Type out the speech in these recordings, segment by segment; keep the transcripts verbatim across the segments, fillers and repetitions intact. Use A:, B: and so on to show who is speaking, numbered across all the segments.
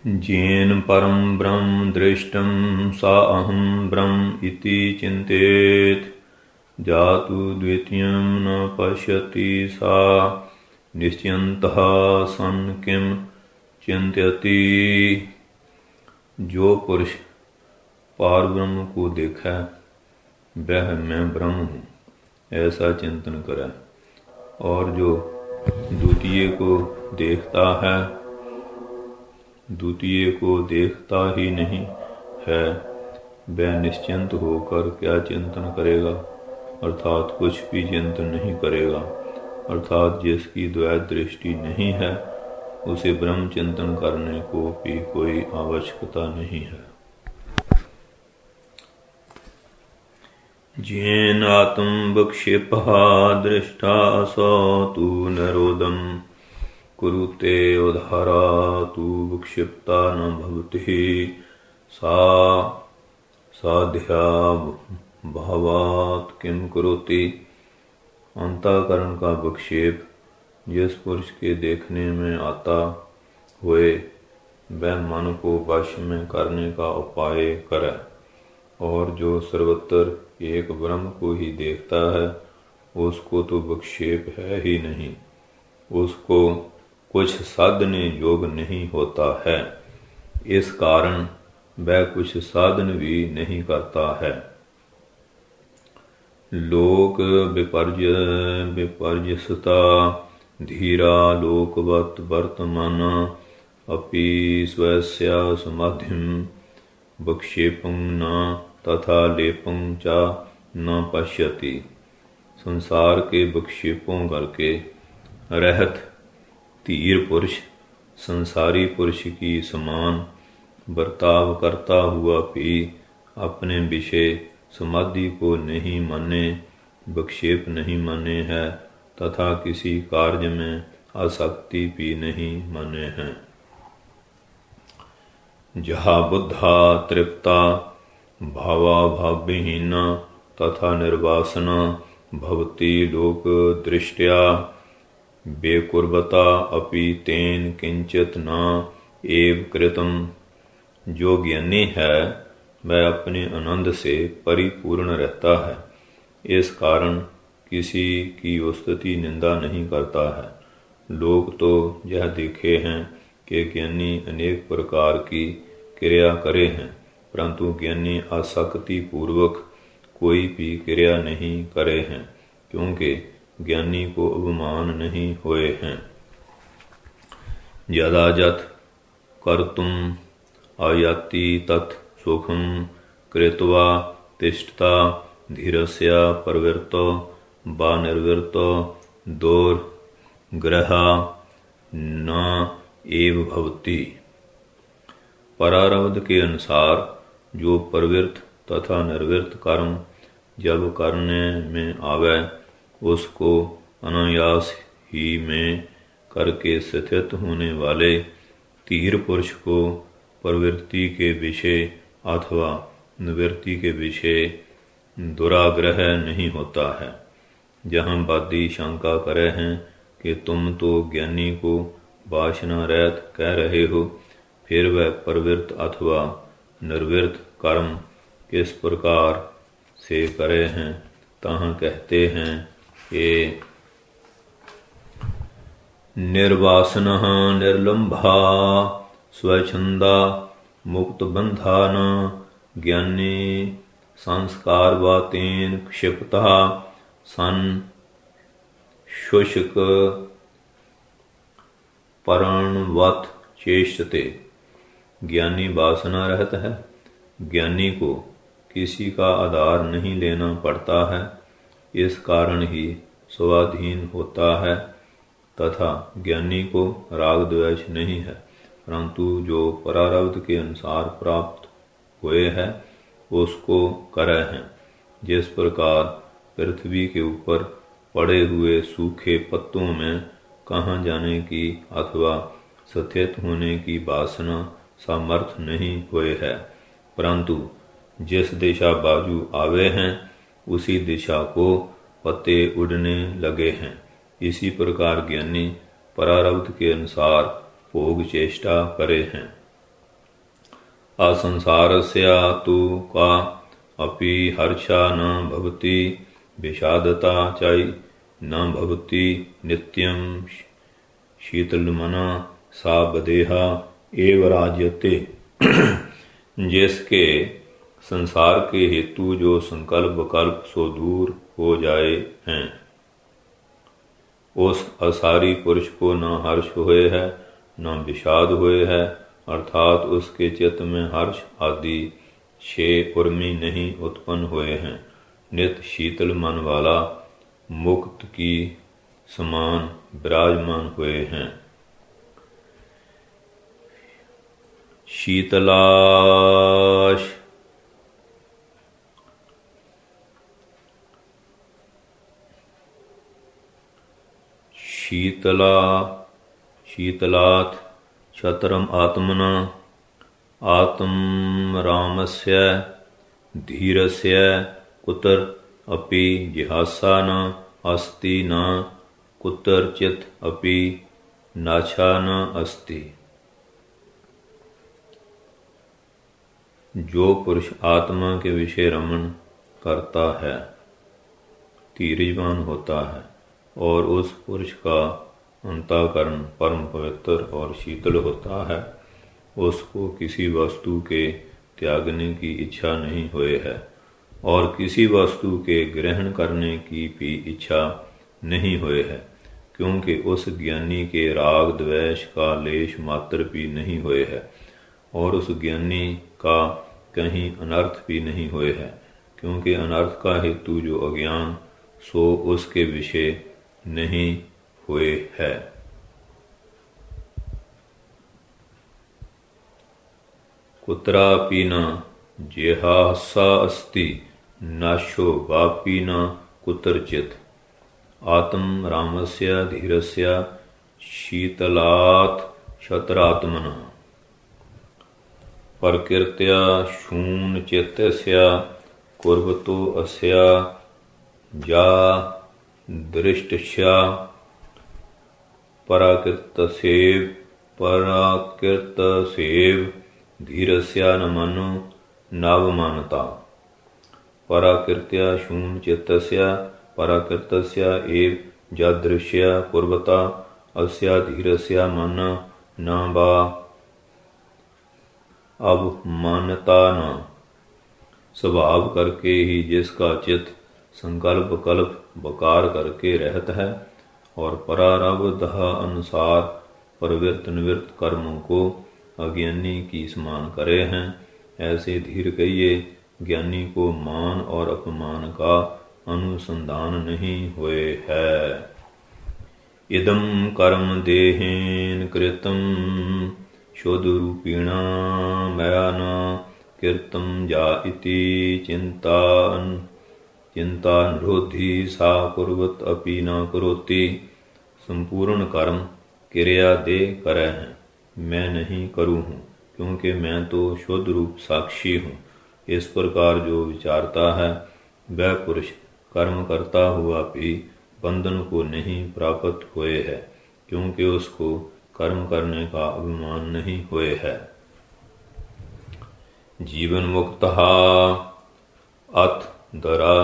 A: येन परम ब्रह्म दृष्टं सा अहं ब्रह्म इति चिंतेत जातु द्वितीयं न पश्यति सा निश्चिन्तः सन् किम चिंत्यति। जो पुरुष पार ब्रह्म को देखा वह मैं ब्रह्म हूँ ऐसा चिंतन करे, और जो द्वितीय को देखता है द्वितीय को देखता ही नहीं है वह निश्चिंत होकर क्या चिंतन करेगा, अर्थात कुछ भी चिंतन नहीं करेगा। अर्थात जिसकी द्वैत दृष्टि नहीं है उसे ब्रह्म चिंतन करने को भी कोई आवश्यकता नहीं है। येन आत्म विक्षेपः दृष्टा सो तु निरोधम कुरुते उदारा तु विक्षिप्ता न भवति सा साध्या भावात् किम करोति। अंतःकरण का विक्षेप जिस पुरुष के देखने में आता हुए वह मन को वश में करने का उपाय करे, और जो सर्वत्र एक ब्रह्म को ही देखता है उसको तो विक्षेप है ही नहीं, उसको कुछ साधने योग नहीं होता है। इस कारण वह कुछ साधन भी नहीं करता है। लोक विपर्य विपर्यसता धीरा लोकवत वर्तमान अपि स्वस्या समाधिं विक्षेपं न तथा लेपं च न पश्यति। संसार के विक्षेपों करके रहत धीर पुरुष संसारी पुरुष की समान बर्ताव करता हुआ भी अपने विषय समाधि को नहीं माने, विक्षेप नहीं माने है तथा किसी कार्य में आसक्ति भी नहीं माने हैं। जहाँ बुद्धा तृप्ता भावा भावहीना तथा निर्वासना भवति लोक दृष्टया बेकुर्बता अपि तेन किंचित न एव कृतम। जो ज्ञानी है वह अपने आनंद से परिपूर्ण रहता है, इस कारण किसी की स्तुति निंदा नहीं करता है। लोग तो यह देखे हैं कि ज्ञानी अनेक प्रकार की क्रिया करे हैं, परंतु ज्ञानी आसक्ति पूर्वक कोई भी क्रिया नहीं करे हैं, क्योंकि ज्ञानी को अभिमान नहीं हुए हैं। यदाजत कर्तुम आयाति तत् सुखम कृत्वा तिष्ठता धीरस्य प्रवृत्तो वा निर्वृत्तो दुर्ग्रह न एव भवति। परारब्ध के अनुसार जो प्रवृत्त तथा निर्वृत्त कर्म जब करने में आवे उसको अनायास ही में करके स्थित होने वाले धीर पुरुष को प्रवृत्ति के विषय अथवा निवृत्ति के विषय दुराग्रह नहीं होता है। जहाँ वादी शंका करे हैं कि तुम तो ज्ञानी को वासना रहित कह रहे हो, फिर वह प्रवृत्त अथवा निर्वृत्त कर्म किस प्रकार से करे हैं, तहाँ कहते हैं कि निर्वासनः निर्लंभा स्वच्छंदा मुक्त बंधान ज्ञानी संस्कारवातेन क्षिप्तः सन शुष्क पर्णवत् चेष्टते। ज्ञानी वासना रहत है, ज्ञानी को किसी का आधार नहीं लेना पड़ता है, इस कारण ही स्वाधीन होता है तथा ज्ञानी को राग द्वेष नहीं है, परंतु जो परारब्ध के अनुसार प्राप्त हुए हैं उसको करे हैं। जिस प्रकार पृथ्वी के ऊपर पड़े हुए सूखे पत्तों में कहाँ जाने की अथवा स्थित होने की वासना सामर्थ्य नहीं हुए है, परंतु जिस दिशा बाजू आवे हैं उसी दिशा को पत्ते उड़ने लगे हैं। इसी प्रकार ज्ञानी परारब्ध के अनुसार भोग चेष्टा करे हैं। असंसारस्या तु का अपि हर्षा न भवति विषादता चाई न भवति नित्यं शीतलमना सा बदेहा एव राज्यते। जिसके संसार के हेतु जो संकल्प विकल्प सो दूर हो जाए हैं, उस असारी पुरुष को न हर्ष हुए है न विषाद हुए है, अर्थात उसके चित्त में हर्ष आदि छह उर्मी नहीं उत्पन्न हुए हैं। नित शीतल मन वाला मुक्त की समान विराजमान हुए हैं। शीतलाश शीतला शीतलात् क्षत्रम आत्मना आत्म रामस्य धीरस्य कुतर अपि जिहासा न अस्ति न कुतरचित अपि नाछा न अस्ति। जो पुरुष आत्मा के विषय रमण करता है, धीरजवान होता है और उस पुरुष का अंतःकरण परम पवित्र और शीतल होता है, उसको किसी वस्तु के त्यागने की इच्छा नहीं हुई है और किसी वस्तु के ग्रहण करने की भी इच्छा नहीं हुई है, क्योंकि उस ज्ञानी के राग द्वेष का लेश मात्र भी नहीं हुए है और उस ज्ञानी का कहीं अनर्थ भी नहीं हुए है, क्योंकि अनर्थ का हेतु जो अज्ञान सो उसके विषय नहीं हुए है। कुत्रापि न जेहासा अस्ति नाशो वापि न कुत्रचित् आत्म रामस्य धीरस्य शीतलात् क्षत्रात्मनः प्रकृत्या शून्य चित्तस्य कुर्वतो अस्या या दृष्टस्या पराकृतसेव पराकृतसेव धीरस्या न मनो नावमानता। पराकृत्या शून्य चित्तस्य पराकृतस्य एव जादृश्य कुर्वता अस्या धीरस्या मन न वा अवमानता न। स्वभाव करके ही जिसका चित्त संकल्प कल्प बकार करके रहता है और परारब्ध अनुसार प्रवृत्त निवृत्त कर्मों को अज्ञानी की समान करे हैं, ऐसे धीर कहिए ज्ञानी को मान और अपमान का अनुसंधान नहीं हुए है। इदं कर्म देहेन कृतं शुद्ध रूपिणा मया न कृतं जा इति चिंतान चिंता निरोधी सा कुर्वत अपि न करोति। संपूर्ण कर्म क्रिया दे करे हैं, मैं नहीं करूँ हूँ, क्योंकि मैं तो शुद्ध रूप साक्षी हूँ। इस प्रकार जो विचारता है वह पुरुष कर्म करता हुआ भी बंधन को नहीं प्राप्त हुए है, क्योंकि उसको कर्म करने का अभिमान नहीं हुए है। जीवन मुक्तः अथ दरा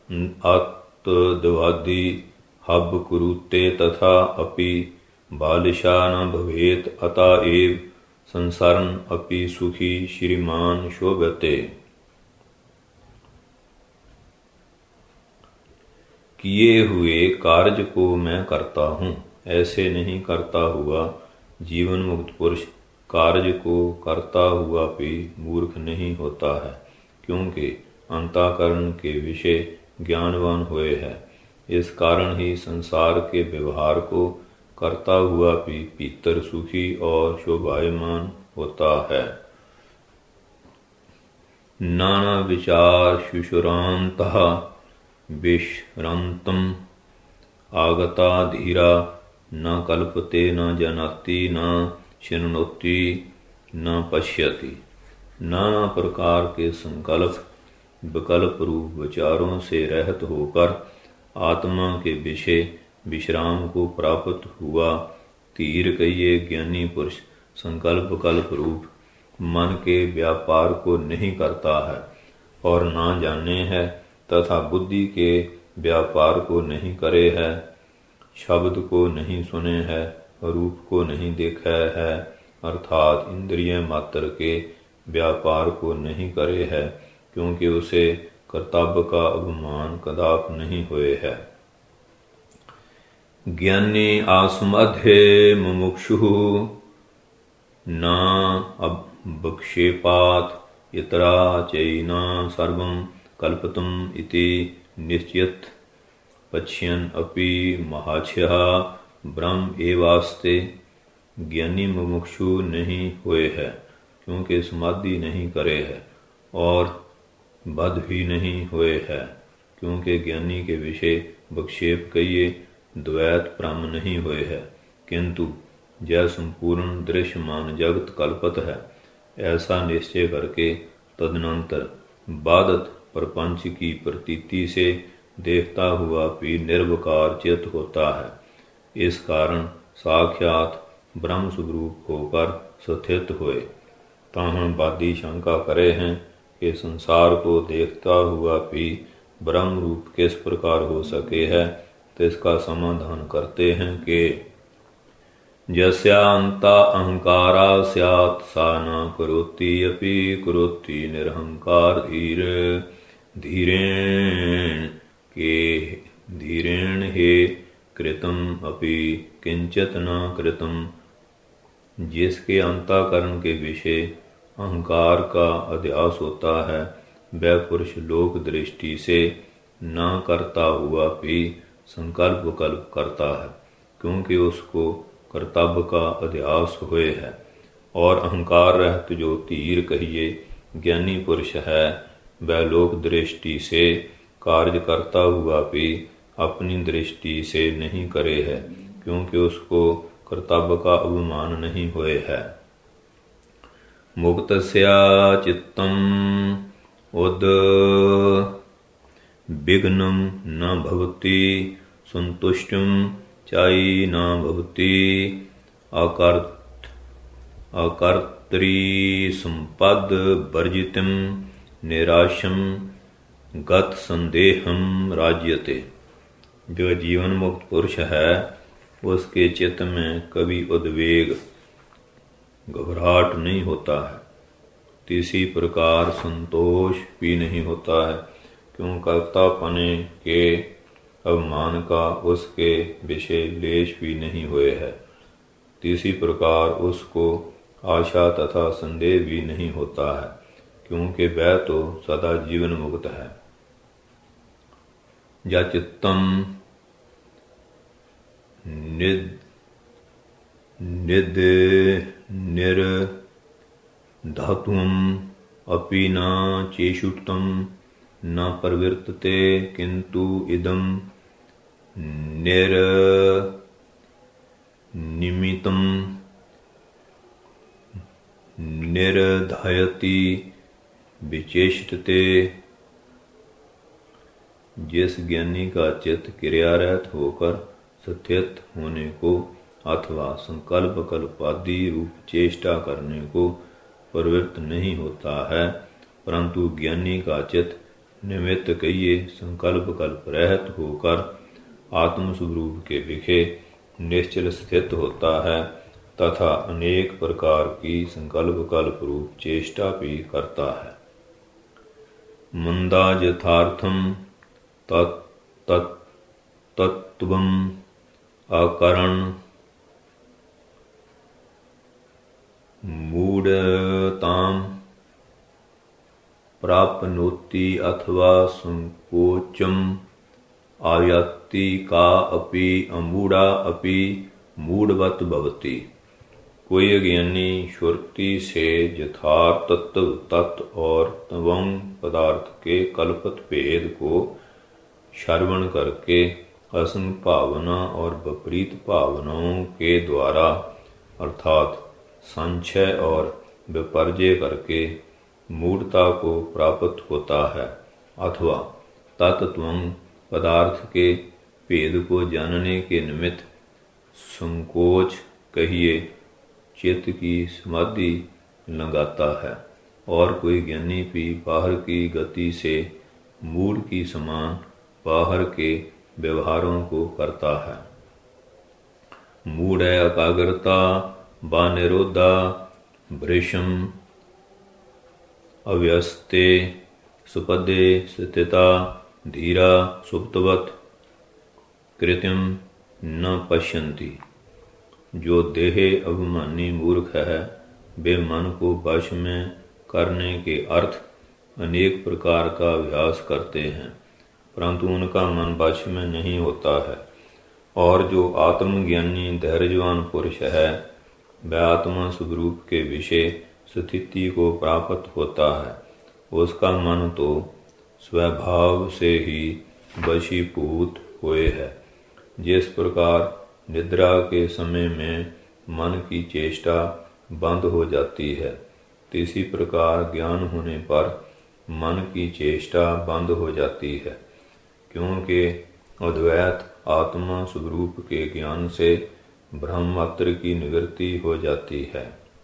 A: अत्दवादि हब कुरुते तथा अपि बालिशा न भवेत अतएव संसारन अपि सुखी श्रीमान शोभते। किए हुए कार्य को मैं करता हूँ, ऐसे नहीं करता हुआ जीवन मुक्त पुरुष कार्य को करता हुआ भी मूर्ख नहीं होता है, क्योंकि अंतःकरण के विषय ज्ञानवान हुए है। इस कारण ही संसार के व्यवहार को करता हुआ भी भीतर सुखी और शोभायमान होता है। नाना विचार शुशुरांतः विश्रांतम आगता धीरा न कल्पते न जानाति न शृणोति न पश्यति। नाना प्रकार के संकल्प विकल्प रूप विचारों से रहित होकर आत्मा के विषय विश्राम को प्राप्त हुआ धीर कहिए ज्ञानी पुरुष संकल्प कल्प रूप मन के व्यापार को नहीं करता है और ना जाने है, तथा बुद्धि के व्यापार को नहीं करे है, शब्द को नहीं सुने है, रूप को नहीं देखा है, अर्थात इंद्रिय मात्र के व्यापार को नहीं करे है, क्योंकि उसे कर्तव्य का अभिमान कदाप नहीं हुए है। ज्ञानी आसमध्य मुमुक्षु न अवक्षेपात इतरा चैना सर्वं कल्पतुम इति निश्चित पश्यन् अपि महाछयः ब्रह्म एवास्ते। ज्ञानी मुमुक्षु नहीं हुए है, क्योंकि समाधि नहीं करे है, और बद्ध भी नहीं हुए है, क्योंकि ज्ञानी के विषय विक्षेप कहिए द्वैत भ्रम नहीं हुए है, किंतु जय संपूर्ण दृश्यमान जगत कल्पत है, ऐसा निश्चय करके तदनंतर बाधित प्रपंच की प्रतीति से देखता हुआ भी निर्विकार चित्त होता है। इस कारण साक्षात ब्रह्म स्वरूप होकर स्थित हुए। ताहं बादी शंका करे हैं कि संसार को देखता हुआ भी ब्रह्म रूप किस प्रकार हो सके है, तो इसका समाधान करते हैं कि यस्यांता अहंकारा स्यात् सा न करोति अपि करोति निरहंकार धीर धीरेण के धीरेण हे कृतम अपि किंचित न कृतम। जिसके अंतःकरण के विषय अहंकार का अध्यास होता है, वह पुरुष लोक दृष्टि से न करता हुआ भी संकल्प कल्प करता है, क्योंकि उसको कर्तव्य का अध्यास हुए है। और अहंकार रहित जो धीर कहिए ज्ञानी पुरुष है, वह लोक दृष्टि से कार्य करता हुआ भी अपनी दृष्टि से नहीं करे है, क्योंकि उसको कर्तव्य का अभिमान नहीं हुए है। मुक्तस्या चित्तम उद विघ्नं न भवति संतुष्टं चाई न भवति अकर्त अकर्त्री संपद वर्जितम निराशम गत संदेहम राज्यते। जो जीवन मुक्त पुरुष है, उसके चित्त में कभी उद्वेग घबराहट नहीं होता है, किसी प्रकार संतोष भी नहीं होता है, क्यों कर्तापने के अभिमान का उसके विषय लेश भी नहीं हुए है। तीसरी प्रकार उसको आशा तथा संदेह भी नहीं होता है, क्योंकि वह तो सदा जीवन मुक्त है। या चित्तम निद निद निर धातुम अपि न चेषुटम न प्रवर्तते, किंतु इदम निर निमितम निर्धायति विचेष्टते। जिस ज्ञानी का चित्त क्रियारहित होकर स्थित होने को अथवा संकल्प कल्पादि रूप चेष्टा करने को प्रवृत्त नहीं होता है, परंतु ज्ञानी का चित्त निमित्त कहिए संकल्प कल्प रहित होकर आत्मस्वरूप के विषय निश्चल स्थित होता है, तथा अनेक प्रकार की संकल्प कल्प रूप चेष्टा भी करता है। मंदा यथार्थम तत्त्वम अकरण मूढ़ताम प्राप्नोति अथवा संकोचम आयाति का अपि अमूढ़ा अपि मूढ़वत भवति। कोई ज्ञानी श्रुति से यथार्थ तत्व तत्व और तवंग पदार्थ के कल्पित भेद को श्रवण करके असंग भावना और विपरीत भावनाओं के द्वारा अर्थात संशय और विपर्जय करके मूढ़ता को प्राप्त होता है, अथवा तत्त्वंग पदार्थ के भेद को जानने के निमित्त संकोच कहिए चित्त की समाधि लंघाता है, और कोई ज्ञानी भी बाहर की गति से मूल की समान बाहर के व्यवहारों को करता है। मूढ़ एकाग्रता व निरोधा भृशम अव्यस्ते सुपदे स्थिता धीरा सुप्तवत कृत्यम न पश्यन्ति। जो देहे अभिमानी मूर्ख है, वे मन को वश में करने के अर्थ अनेक प्रकार का अभ्यास करते हैं, परंतु उनका मन वश में नहीं होता है। और जो आत्मज्ञानी धैर्यवान पुरुष है, वह आत्मा स्वरूप के विषय स्थिति को प्राप्त होता है। उसका मन तो स्वभाव से ही वशीभूत हुए है। जिस प्रकार निद्रा के समय में मन की चेष्टा बंद हो जाती है, इसी प्रकार ज्ञान होने पर मन की चेष्टा बंद हो जाती है, क्योंकि अद्वैत आत्मा स्वरूप के ज्ञान से ब्रह्मात्र की निवृत्ति हो जाती है।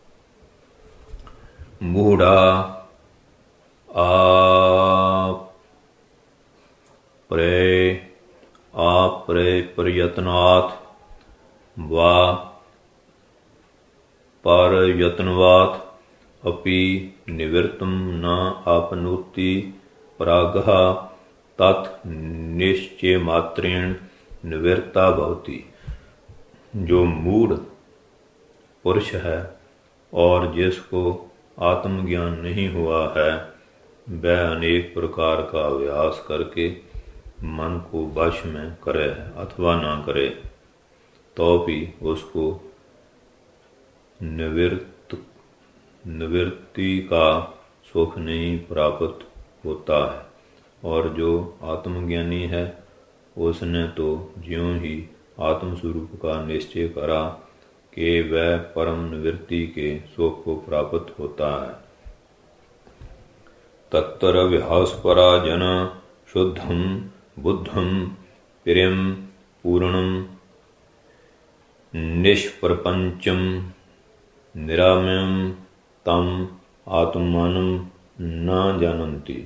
A: मूढ़ा आप प्रे आप्रे प्रयत्नात् वा परयत्नवात् अपि निवृत्तं न आपनोति प्रागः तत् निश्चयमात्रेण निवृत्ता भवति। जो मूढ़ पुरुष है और जिसको आत्मज्ञान नहीं हुआ है, वह अनेक प्रकार का अभ्यास करके मन को वश में करे अथवा ना करे, तो भी उसको निवृत्त निवृत्ति का सुख नहीं प्राप्त होता है। और जो आत्मज्ञानी है, उसने तो ज्यों ही आत्मस्वरूप का निश्चय करा कि वह परम निवृत्ति के सुख को प्राप्त होता है। तत्तर अभ्यासपरा जना शुद्धम बुद्धम प्रियम पूर्णम निष्प्रपंचम निरामयम तम आत्मानं न जानन्ति।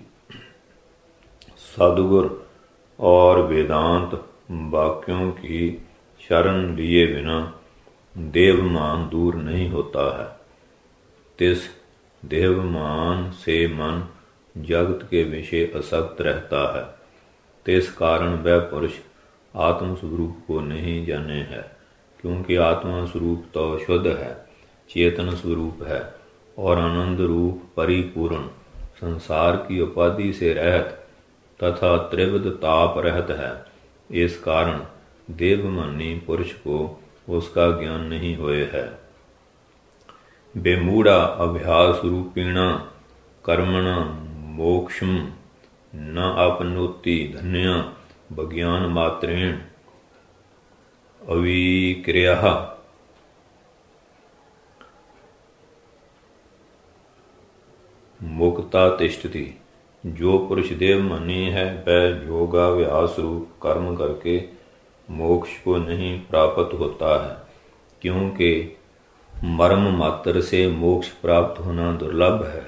A: सद्गुरु और वेदांत वाक्यों की शरण लिए बिना देवमान दूर नहीं होता है। तिस देवमान से मन जगत के विषय असक्त रहता है। तिस कारण वह पुरुष आत्म स्वरूप को नहीं जाने है, क्योंकि आत्मा स्वरूप तो शुद्ध है, चेतन स्वरूप है और आनंद रूप परिपूर्ण, संसार की उपाधि से रहित तथा त्रिविध ताप रहित है। इस कारण देवमानी पुरुष को उसका ज्ञान नहीं हुए है। बेमूढ़ा अभ्यास रूपिणा कर्मणा मोक्षम न आपनोति धन्य विज्ञान मात्रेण अविक्रियः। मुक्ता तिष्ठति। जो पुरुष देवमानी है, वह योगाभ्यास रूप कर्म करके मोक्ष को नहीं प्राप्त होता है, क्योंकि मर्म मात्र से मोक्ष प्राप्त होना दुर्लभ है।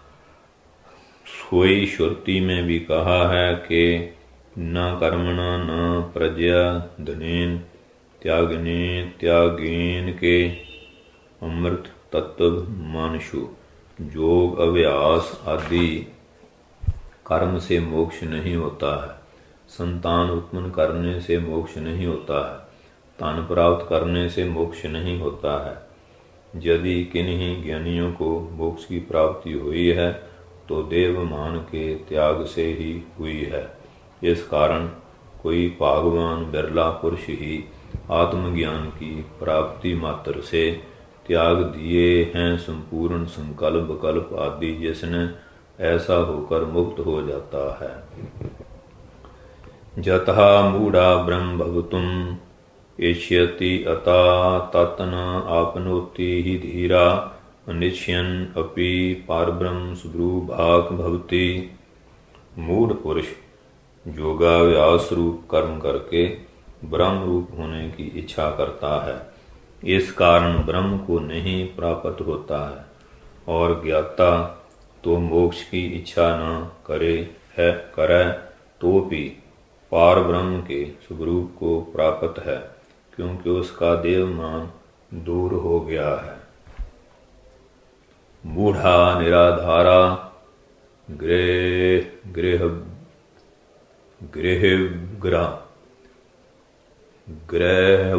A: सोई श्रुति में भी कहा है कि न कर्मणा न प्रज्ञा धनेन त्यागने त्यागेन के अमृत तत्व मानसु। योग अभ्यास आदि कर्म से मोक्ष नहीं होता है, संतान उत्पन्न करने से मोक्ष नहीं होता है, धन प्राप्त करने से मोक्ष नहीं होता है। यदि किन्हीं ज्ञानियों को मोक्ष की प्राप्ति हुई है तो देवमान के त्याग से ही हुई है। इस कारण कोई भागवान बिरला पुरुष ही आत्मज्ञान की प्राप्ति मात्र से त्याग दिए हैं संपूर्ण संकल्प विकल्प आदि, जिसने ऐसा होकर मुक्त हो जाता है। जतः मूढ़ा ब्रह्म भवतुम इष्यति अता तत् न आपनोति ही धीरा अनिश्यन अपि पारब्रह्म स्वरूपात् भवति। मूढ़ पुरुष योगाभ्यास रूप कर्म करके ब्रह्म रूप होने की इच्छा करता है, इस कारण ब्रह्म को नहीं प्राप्त होता है। और ज्ञाता तो मोक्ष की इच्छा न करे है करे तो भी पार ब्रह्म के स्वरूप को प्राप्त है, क्योंकि उसका देवमान दूर हो गया है। मूढ़ा निराधारा गृह गृह गृह ग्रह ग्रह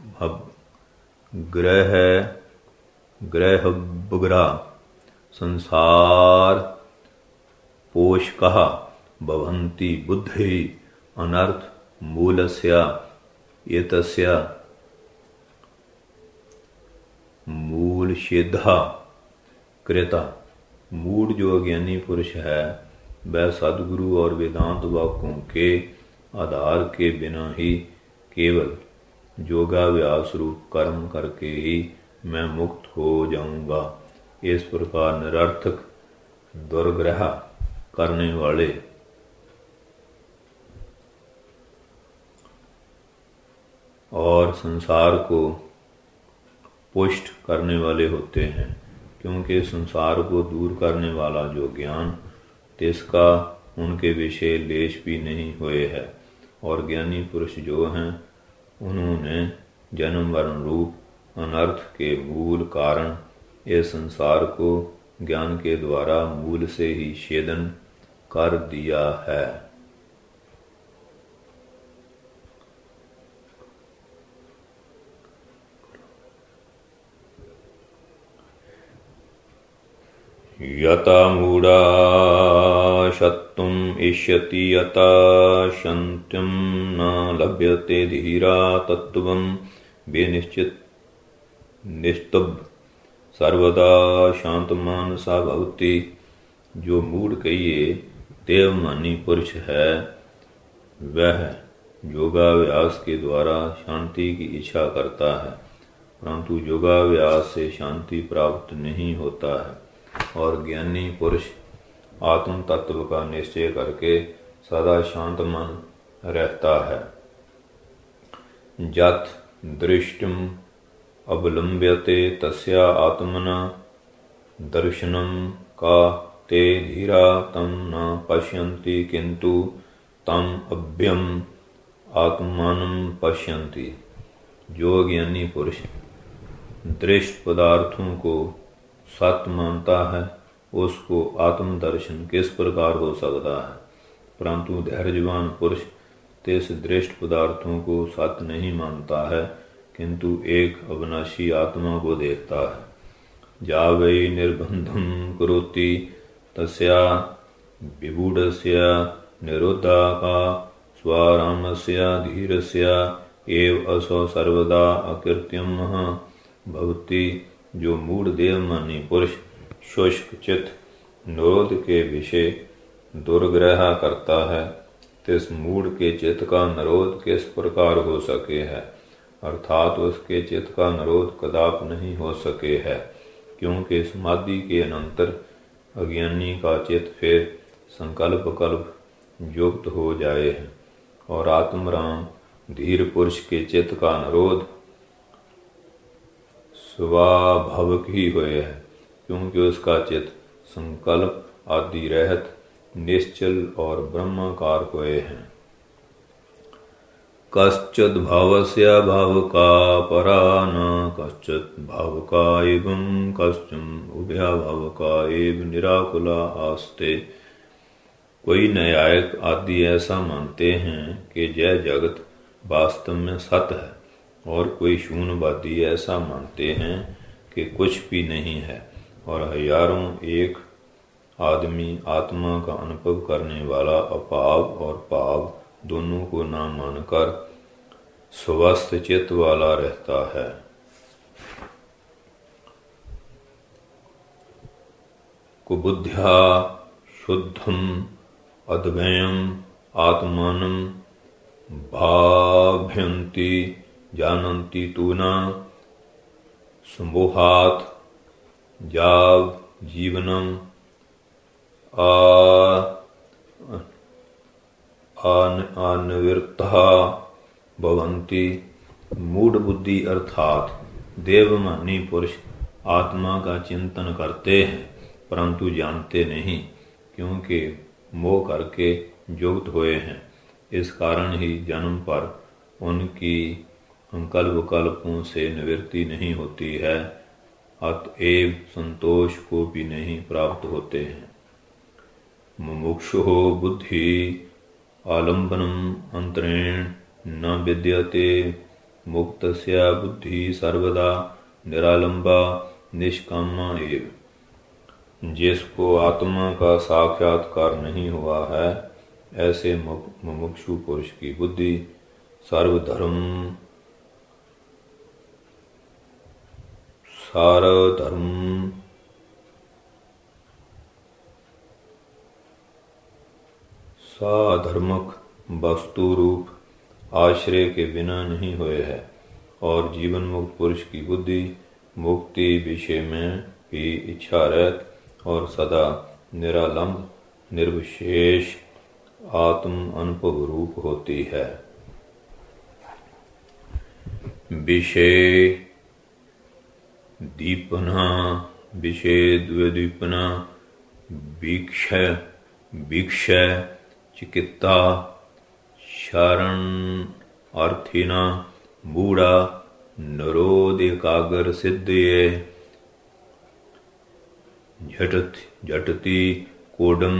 A: ग्रह ग्रह बुगरा संसार पोष कहा भवन्ति बुद्धि अनर्थ मूलस्या एतस्या मूल शेधा कृता। मूढ़ जो अज्ञानी पुरुष है वह सदगुरु और वेदांत वाक्यों के आधार के बिना ही केवल योगाभ्यास रूप कर्म करके ही मैं मुक्त हो जाऊंगा, इस प्रकार निरर्थक दुर्ग्रह करने वाले और संसार को पुष्ट करने वाले होते हैं, क्योंकि संसार को दूर करने वाला जो ज्ञान तिसका उनके विषय लेश भी नहीं हुए है। और ज्ञानी पुरुष जो हैं उन्होंने जन्म मरण रूप अनर्थ के मूल कारण इस संसार को ज्ञान के द्वारा मूल से ही छेदन कर दिया है। यता मूढ़ा शत्रुम इष्यति यता शन्त्यं न लभ्यते धीरा तत्त्वं विनिश्चित निस्तब्ध सर्वदा शांतमानसा भवति। जो मूढ़ कहिए देवमानी पुरुष है वह योगाभ्यास के द्वारा शांति की इच्छा करता है, परंतु योगाभ्यास से शांति प्राप्त नहीं होता है। और ज्ञानी पुरुष आत्म तत्व का निश्चय करके सदा शांत मन रहता है। जत दृष्टिम अवलंब्यते तस्या आत्मना दर्शनम का ते धीरा तम न पश्यन्ति किंतु तम अभ्यम आत्मानं पश्यन्ति। जो ज्ञानी पुरुष दृष्ट पदार्थों को सत्य मानता है उसको आत्मदर्शन किस प्रकार हो सकता है, परंतु धैर्यवान पुरुष तेज दृष्ट पदार्थों को सत्य नहीं मानता है किंतु एक अविनाशी आत्मा को देखता है। जा वै निर्बंधम करोति तस्या विबूढ़स्या निरोधा का स्वारामस्या धीरस्या एव असो सर्वदा अकृत्यम भवति। जो मूढ़ देवमानी पुरुष शुष्क चित्त निरोध के विषय दुर्ग्रह करता है, तिस मूढ़ के चित्त का निरोध किस प्रकार हो सके है, अर्थात उसके चित्त का निरोध कदाप नहीं हो सके है, क्योंकि समाधि के अनंतर अज्ञानी का चित्त फिर संकल्प कल्प युक्त हो जाए है और आत्मराम धीर पुरुष के चित्त का निरोध स्वाभाविक ही हुए है, क्योंकि उसका चित्त संकल्प आदि रहित निश्चल और ब्रह्माकार हुए हैं। कश्चित् भावस्य भावका परा न कश्चित् भावका एवं कश्चित् उभया भावका एवं निराकुला आस्ते। कोई न्यायिक आदि ऐसा मानते हैं कि जय जगत वास्तव में सत्य है, और कोई शून्यवादी ऐसा मानते हैं कि कुछ भी नहीं है, और हजारों एक आदमी आत्मा का अनुभव करने वाला अपाव और पाव दोनों को न मानकर स्वस्थ चित्त वाला रहता है। कुबुद्ध्या शुद्धम अद्वयम् आत्मानं भाभयन्ति जानन्ति तु न सम्मोहात् याव जीवनम अनिवृत्तः भवन्ति। मूढ़ बुद्धि अर्थात देवमानी पुरुष आत्मा का चिंतन करते हैं परंतु जानते नहीं, क्योंकि मोह करके युक्त हुए हैं। इस कारण ही जन्म पर उनकी कल्प कल्पों से निवृत्ति नहीं होती है, अतएव संतोष को भी नहीं प्राप्त होते हैं। मुमुक्षुः बुद्धि आलम्बनम अंतरेण न विद्यते, मुक्तस्य बुद्धि सर्वदा निरालंबा निष्कामा एव। जिसको आत्मा का साक्षात्कार नहीं हुआ है, ऐसे मुमुक्षु पुरुष की बुद्धि सर्वधर्म सारधर्म साधर्मक वस्तु रूप आश्रय के बिना नहीं हुए है, और जीवन मुक्त पुरुष की बुद्धि मुक्ति विषय में भी इच्छा रहित और सदा निरालंब निर्विशेष आत्म अनुभव रूप होती है। विषय दीपना विषय द्विदीपना वीक्षय वीक्षय चिकित्ता शरण अर्थिना मूढ़ा नरोदेकागर सिद्धये झटत झटती कोडम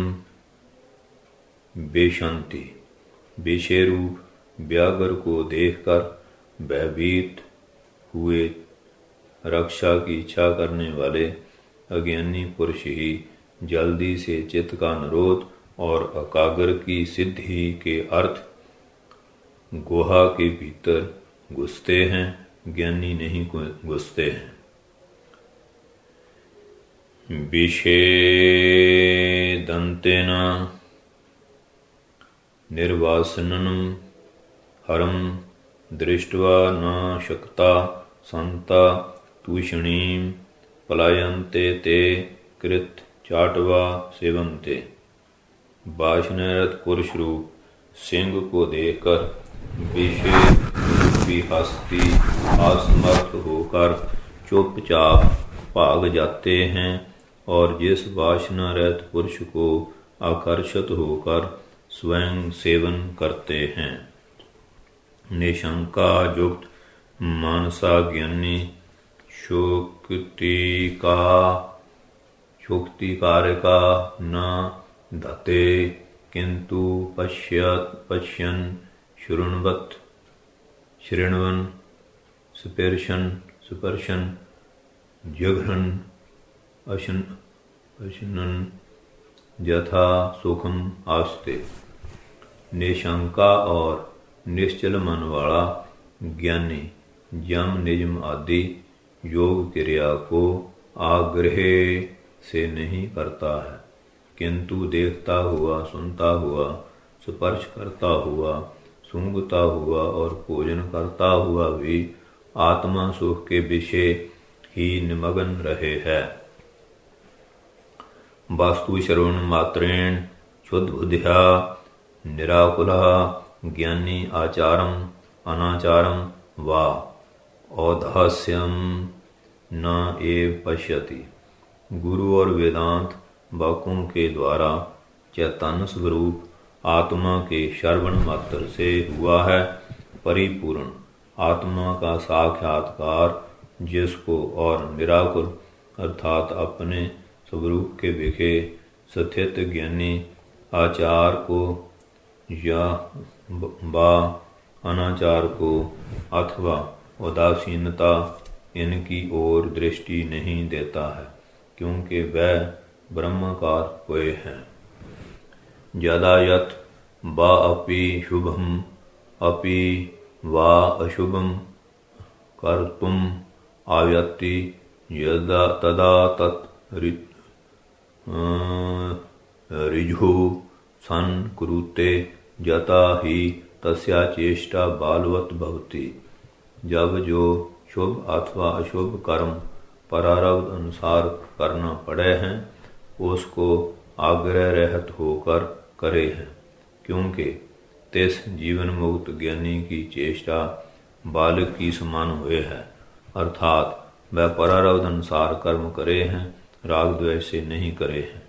A: बेशांति। विषय रूप व्याघ्र को देखकर भयभीत हुए रक्षा की इच्छा करने वाले अज्ञानी पुरुष ही जल्दी से चित्त का निरोध और एकाग्र की सिद्धि के अर्थ गुहा के भीतर घुसते हैं, ज्ञानी नहीं घुसते हैं। विषय दंतेना निर्वासनम हरम दृष्ट्वा न शक्ता संता तूषणीम पलायन्ते ते कृत चाटवा सेवन्ते। वासनारत पुरुष रूप सिंह को देखकर विषय रूपी हस्ती असमर्थ होकर चुपचाप भाग जाते हैं, और जिस वासना रहित पुरुष को आकर्षित होकर स्वयं सेवन करते हैं। निशंका युक्त मानसा ज्ञानी शोक्ति का शोक्ति कार्य का न धते, किंतु पश्यत पश्यन शृण्वत शृण्वन स्पर्शन स्पर्शन जघ्रन अशन अशनन यथा सुखम आस्ते। निशंका और निश्चल मन वाला ज्ञानी यम नियम आदि योग क्रिया को आग्रह से नहीं करता है, किंतु देखता हुआ सुनता हुआ स्पर्श करता हुआ सूंघता हुआ और भोजन करता हुआ भी आत्मा सुख के विषय ही निमग्न रहे है। वास्तु श्रवण मात्रेण शुद्ध बुद्धिया निराकुलः ज्ञानी आचारम अनाचारम वा औदास्यम न एव पश्यति। गुरु और वेदांत वाकों के द्वारा चैतन्य स्वरूप आत्मा के श्रवण मात्र से हुआ है परिपूर्ण आत्मा का साक्षात्कार, जिसको और निराकुल अर्थात अपने स्वरूप के विषय स्थित ज्ञानी आचार को या बा अनाचार को अथवा उदासीनता इनकी ओर दृष्टि नहीं देता है, क्योंकि वह ब्रह्माकार हुए हैं। यदा यत् वा अपि शुभम अपि वा अशुभम कर्तुम आयति यदा तदा तत् ऋजु सन कुरुते यथा ही तस्या चेष्टा बालवत भवति। जब जो शुभ अथवा अशुभ कर्म प्रारब्ध अनुसार करना पड़े हैं, उसको आग्रह रहित होकर करे हैं, क्योंकि तिस जीवन मुक्त ज्ञानी की चेष्टा बालक की समान हुए है, अर्थात वह परारब्ध अनुसार कर्म करे हैं, राग द्वेष से नहीं करे हैं।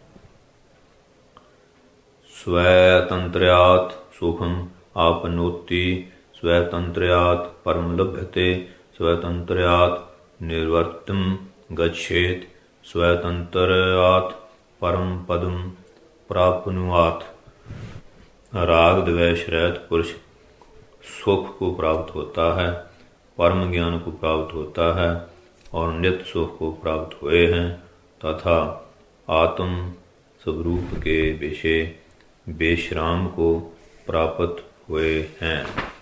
A: स्वतंत्रयात् सुखम आपनोति, स्वतंत्रयात् परम लभ्यते, स्वतंत्रयात् निर्वर्तम गच्छेत, स्वतंत्रयात् परम पदम प्राप्नुयात्। राग द्वेष रहित पुरुष सुख को प्राप्त होता है, परम ज्ञान को प्राप्त होता है और नित्य सुख को प्राप्त हुए हैं तथा आत्म स्वरूप के विषय विश्राम को प्राप्त हुए हैं।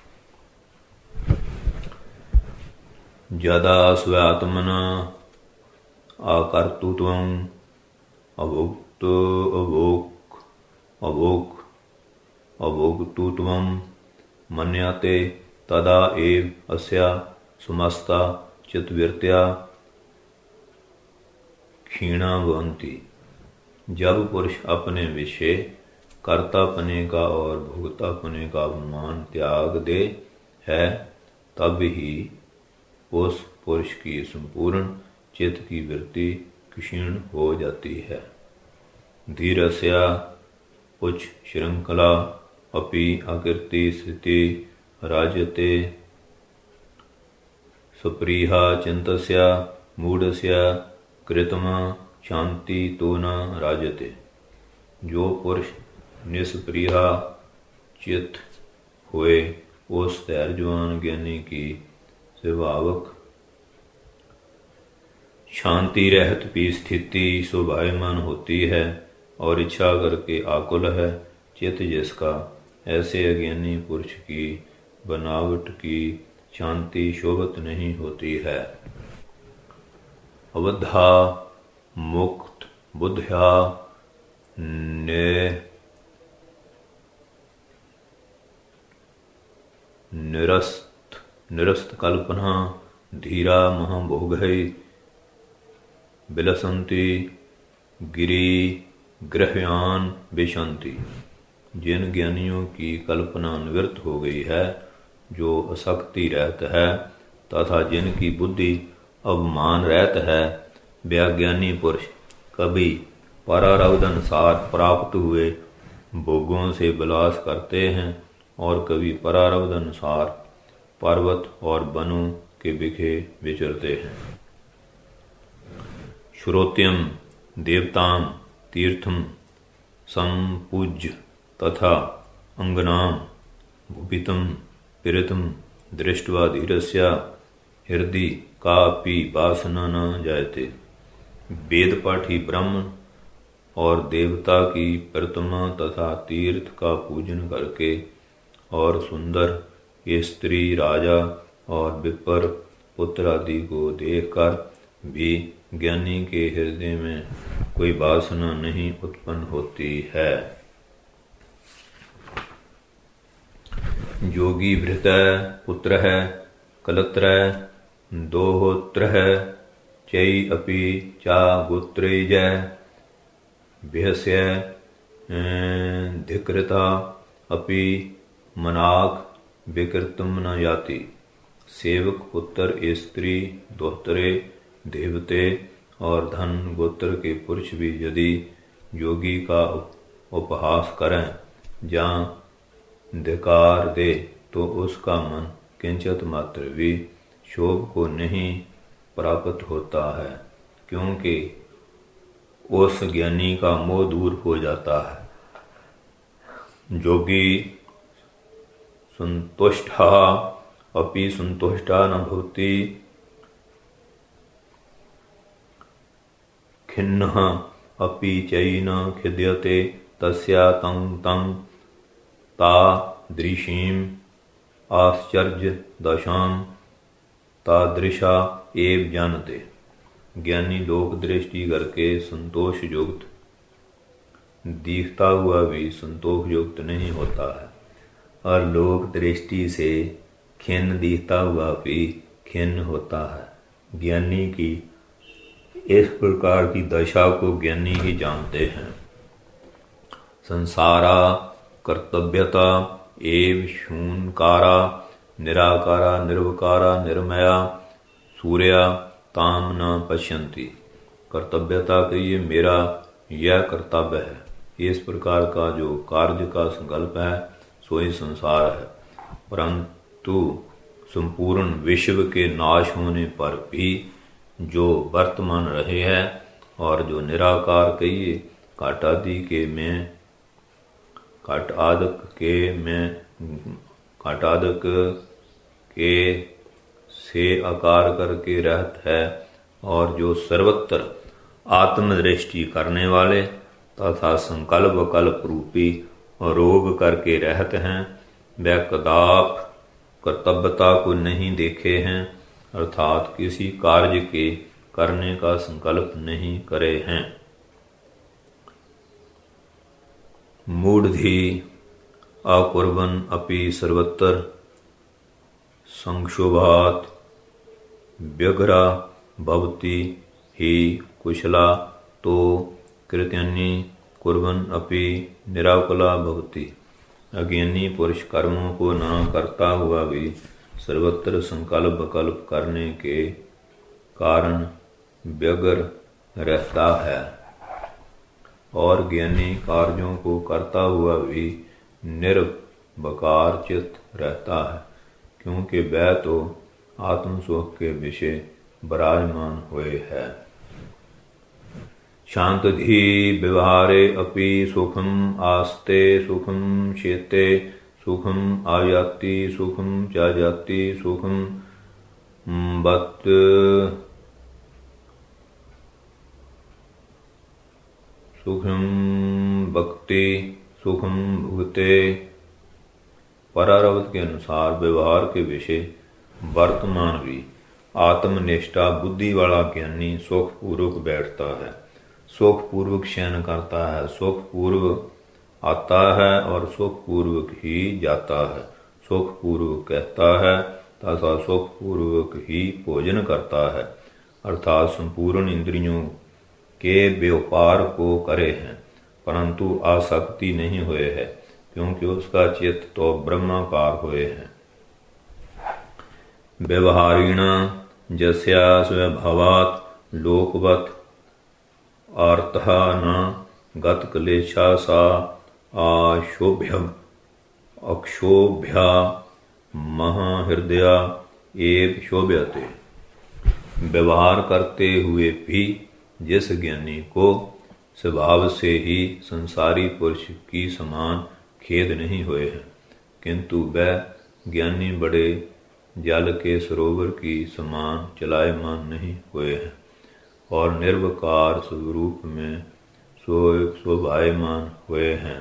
A: यदा स्वात्मना आकर्तृत्वं अभोक्त अभोक् अभोक् अभोक्तृत्वं मन्यते तदा एव अस्या समस्ता चित्तवृत्त्या क्षीणा भवन्ति। जब पुरुष अपने विषय कर्तापने का और भोक्तापने का अभिमान त्याग दे है, तब ही उस पुरुष की संपूर्ण चित्त की वृत्ति क्षीण हो जाती है। धीरस्या उच्च श्रृंखला अपि आकृति स्थिति राजते, सुप्रीहा चिंतस्या मूढ़स्या कृतमा शांति तो न राजते। जो पुरुष निष्प्रिया चित हुए उस धैर्यवान ज्ञानी की स्वाभाविक शांति रहत भी स्थिति शोभायमान होती है और इच्छा करके आकुल है। चित्त जिसका ऐसे अज्ञानी पुरुष की बनावट की शांति शोभत नहीं होती है। अवधा मुक्त बुद्ध्या ने निरस्त निरस्त कल्पना धीरा महाभोगै विलसन्ति गिरि ग्रह्यान विशन्ति। जिन ज्ञानियों की कल्पना निवृत्त हो गई है, जो असक्ति रहत है तथा जिनकी बुद्धि अवमान रहत है, वे ज्ञानी पुरुष कभी परारब्ध अनुसार प्राप्त हुए भोगों से विलास करते हैं और कभी परारब्ध अनुसार पर्वत और वनों के बिखे विचरते हैं। श्रोत्यम देवताम तीर्थम संपूज्य तथा अंगनाम भूपितम पीड़ितम दृष्ट्वा धीरस्या हृदय कापि वासना न जायते। वेद पाठी ब्रह्म और देवता की प्रतिमा तथा तीर्थ का पूजन करके और सुंदर स्त्री राजा और विपर पुत्र आदि को देखकर भी ज्ञानी के हृदय में कोई वासना नहीं उत्पन्न होती है। योगी भृत पुत्र है कलत्र दोहोत्र चै अपि चा गोत्रैज विहस्य धिकृता अपि मनाक विकृतम न याति। सेवक पुत्र स्त्री दोहतरे देवते और धन गोत्र के पुरुष भी यदि योगी का उपहास करें या धिकार दे तो उसका मन किंचित मात्र भी शोभ को नहीं प्राप्त होता है, क्योंकि उस ज्ञानी का मोह दूर हो जाता है। जोगी संतुष्टा अपि संतुष्टा न भवति, खिन्नः अपि चैन खिद्यते तस्या तं तं तादृशीं आश्चर्य दशां तादृशा एव जानते। ज्ञानी लोक दृष्टि करके संतोष युक्त दिखता हुआ भी संतोष युक्त नहीं होता है और लोक दृष्टि से खिन्न दिखता हुआ भी खिन्न होता है। ज्ञानी की इस प्रकार की दशा को ज्ञानी ही जानते हैं। संसारा कर्तव्यता एव शून्यकारा निराकारा निर्विकारा निर्मया सूर्या ताम न पश्यन्ति। कर्तव्यता कहिए मेरा यह कर्तव्य है। इस प्रकार का जो कार्य का संकल्प है सो ही संसार है। परंतु संपूर्ण विश्व के नाश होने पर भी जो वर्तमान रहे हैं और जो निराकार कहिए घट आदि के में घट आदक के में घट आदक के से आकार करके रहत है और जो सर्वत्र आत्मदृष्टि करने वाले तथा संकल्प कल्प रूपी रोग करके रहते हैं, वह कदाप कर्तव्यता को नहीं देखे हैं, अर्थात किसी कार्य के करने का संकल्प नहीं करे हैं। मूढ़धि अकुर्वन् अपि सर्वत्र संक्षोभात् व्यग्रा भवति ही कुशला तो कृत्यन्नि कुर्वन् अपि निराकुला भवति। अज्ञानी पुरुष कर्मों को न करता हुआ भी सर्वत्र संकल्प कल्प करने के कारण व्यग्र रहता है और ज्ञानी कार्यों को करता हुआ भी निर्विकार चित्त रहता है, क्योंकि वह तो आत्मसुख के विषय विराजमान हुए है। शांतधि व्यवहारे अपि सुखम आस्ते सुखम शेते सुखम आयाति सुखम च जाति सुखम बत सुखम भक्ति सुखम भुगते। परारवत के अनुसार व्यवहार के विषय वर्तमान भी आत्मनिष्ठा बुद्धि वाला ज्ञानी सुख पूर्वक बैठता है, सुख पूर्वक शयन करता है, सुख पूर्वक आता है और सुख पूर्वक ही जाता है, सुख पूर्वक कहता है तथा सुख पूर्वक ही भोजन करता है, अर्थात संपूर्ण इंद्रियों के व्यापार को करे हैं, परंतु आसक्ति नहीं हुए है, क्योंकि उसका चित्त तो ब्रह्माकार हुए हैं। व्यवहारिण जस्या स्वभावात् लोकवत् अर्थः न गतक्लेशा सा आशोभ्य अक्षोभ्या महाहृदया एव शोभ्यते। व्यवहार करते हुए भी जिस ज्ञानी को स्वभाव से ही संसारी पुरुष की समान खेद नहीं हुए हैं, किंतु वह ज्ञानी बड़े जल के सरोवर की समान चलायमान नहीं हुए हैं और निर्विकार स्वरूप में शोभायमान हुए हैं।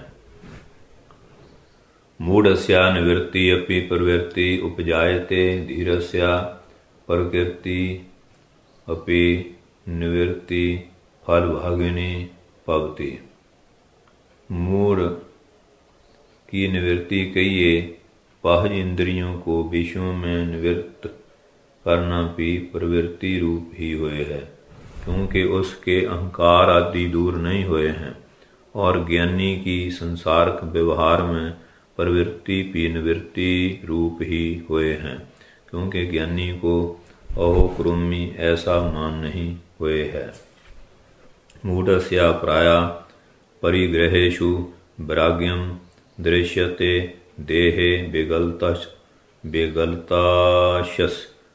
A: मूढ़स्या निवृत्ति अपि प्रवृत्ति उपजायते धीरस्या प्रकृति अपि निवृत्ति फलभागिनी भवति। मूढ़ की निवृत्ति कहिए बाह्य इंद्रियों को विषयों में निवृत्त करना भी प्रवृत्ति रूप ही हुए है, क्योंकि उसके अहंकार आदि दूर नहीं हुए हैं और ज्ञानी की संसारक व्यवहार में प्रवृत्ति भी निवृत्ति रूप ही हुए हैं, क्योंकि ज्ञानी को अहो कृमि ऐसा मान नहीं हुए है। मूढ़स्या प्राया परिग्रहेषु वैराग्यम दृश्यते देहे बेगलताश बेगलताशस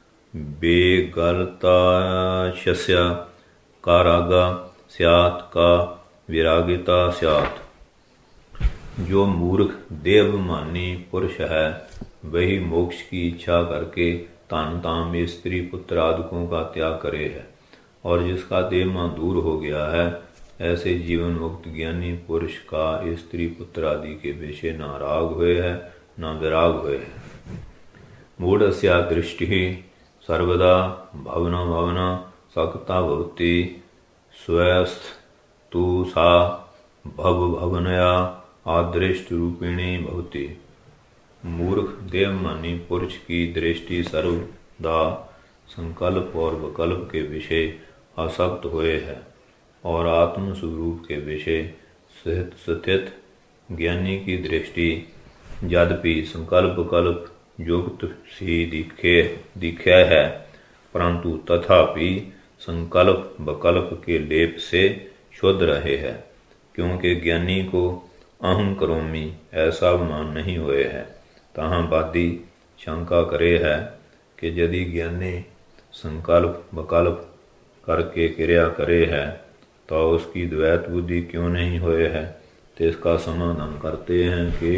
A: बेगलताशस्य का रागा स्यात् का विरागिता स्यात्। जो मूर्ख देवमानी पुरुष है वही मोक्ष की इच्छा करके तान ताम स्त्री पुत्र आदिकों का त्याग करे है, और जिसका देह दूर हो गया है ऐसे जीवन मुक्त ज्ञानी पुरुष का स्त्री पुत्र आदि के विषय न राग हुए है न विराग हुए है। मूढ़स्या दृष्टि सर्वदा भावना भावना सकता भवति स्वयस्त तु सा भव भवनया आदृष्ट रूपिणी भवति। मूर्ख देवमानी पुरुष की दृष्टि सर्वदा संकल्प और विकल्प के विषय आसक्त हुए है और आत्म स्वरूप के विषय स्थित ज्ञानी की दृष्टि यद्यपि संकल्प कल्प युक्त सी दिखे दिखे है, परंतु तथापि संकल्प विकल्प के लेप से शुद्ध रहे है, क्योंकि ज्ञानी को अहं करोमि ऐसा अभिमान नहीं हुए है। तहाँ वादी शंका करे है कि यदि ज्ञानी संकल्प विकल्प करके क्रिया करे है तो उसकी द्वैत बुद्धि क्यों नहीं हुए है। तो इसका समाधान करते हैं कि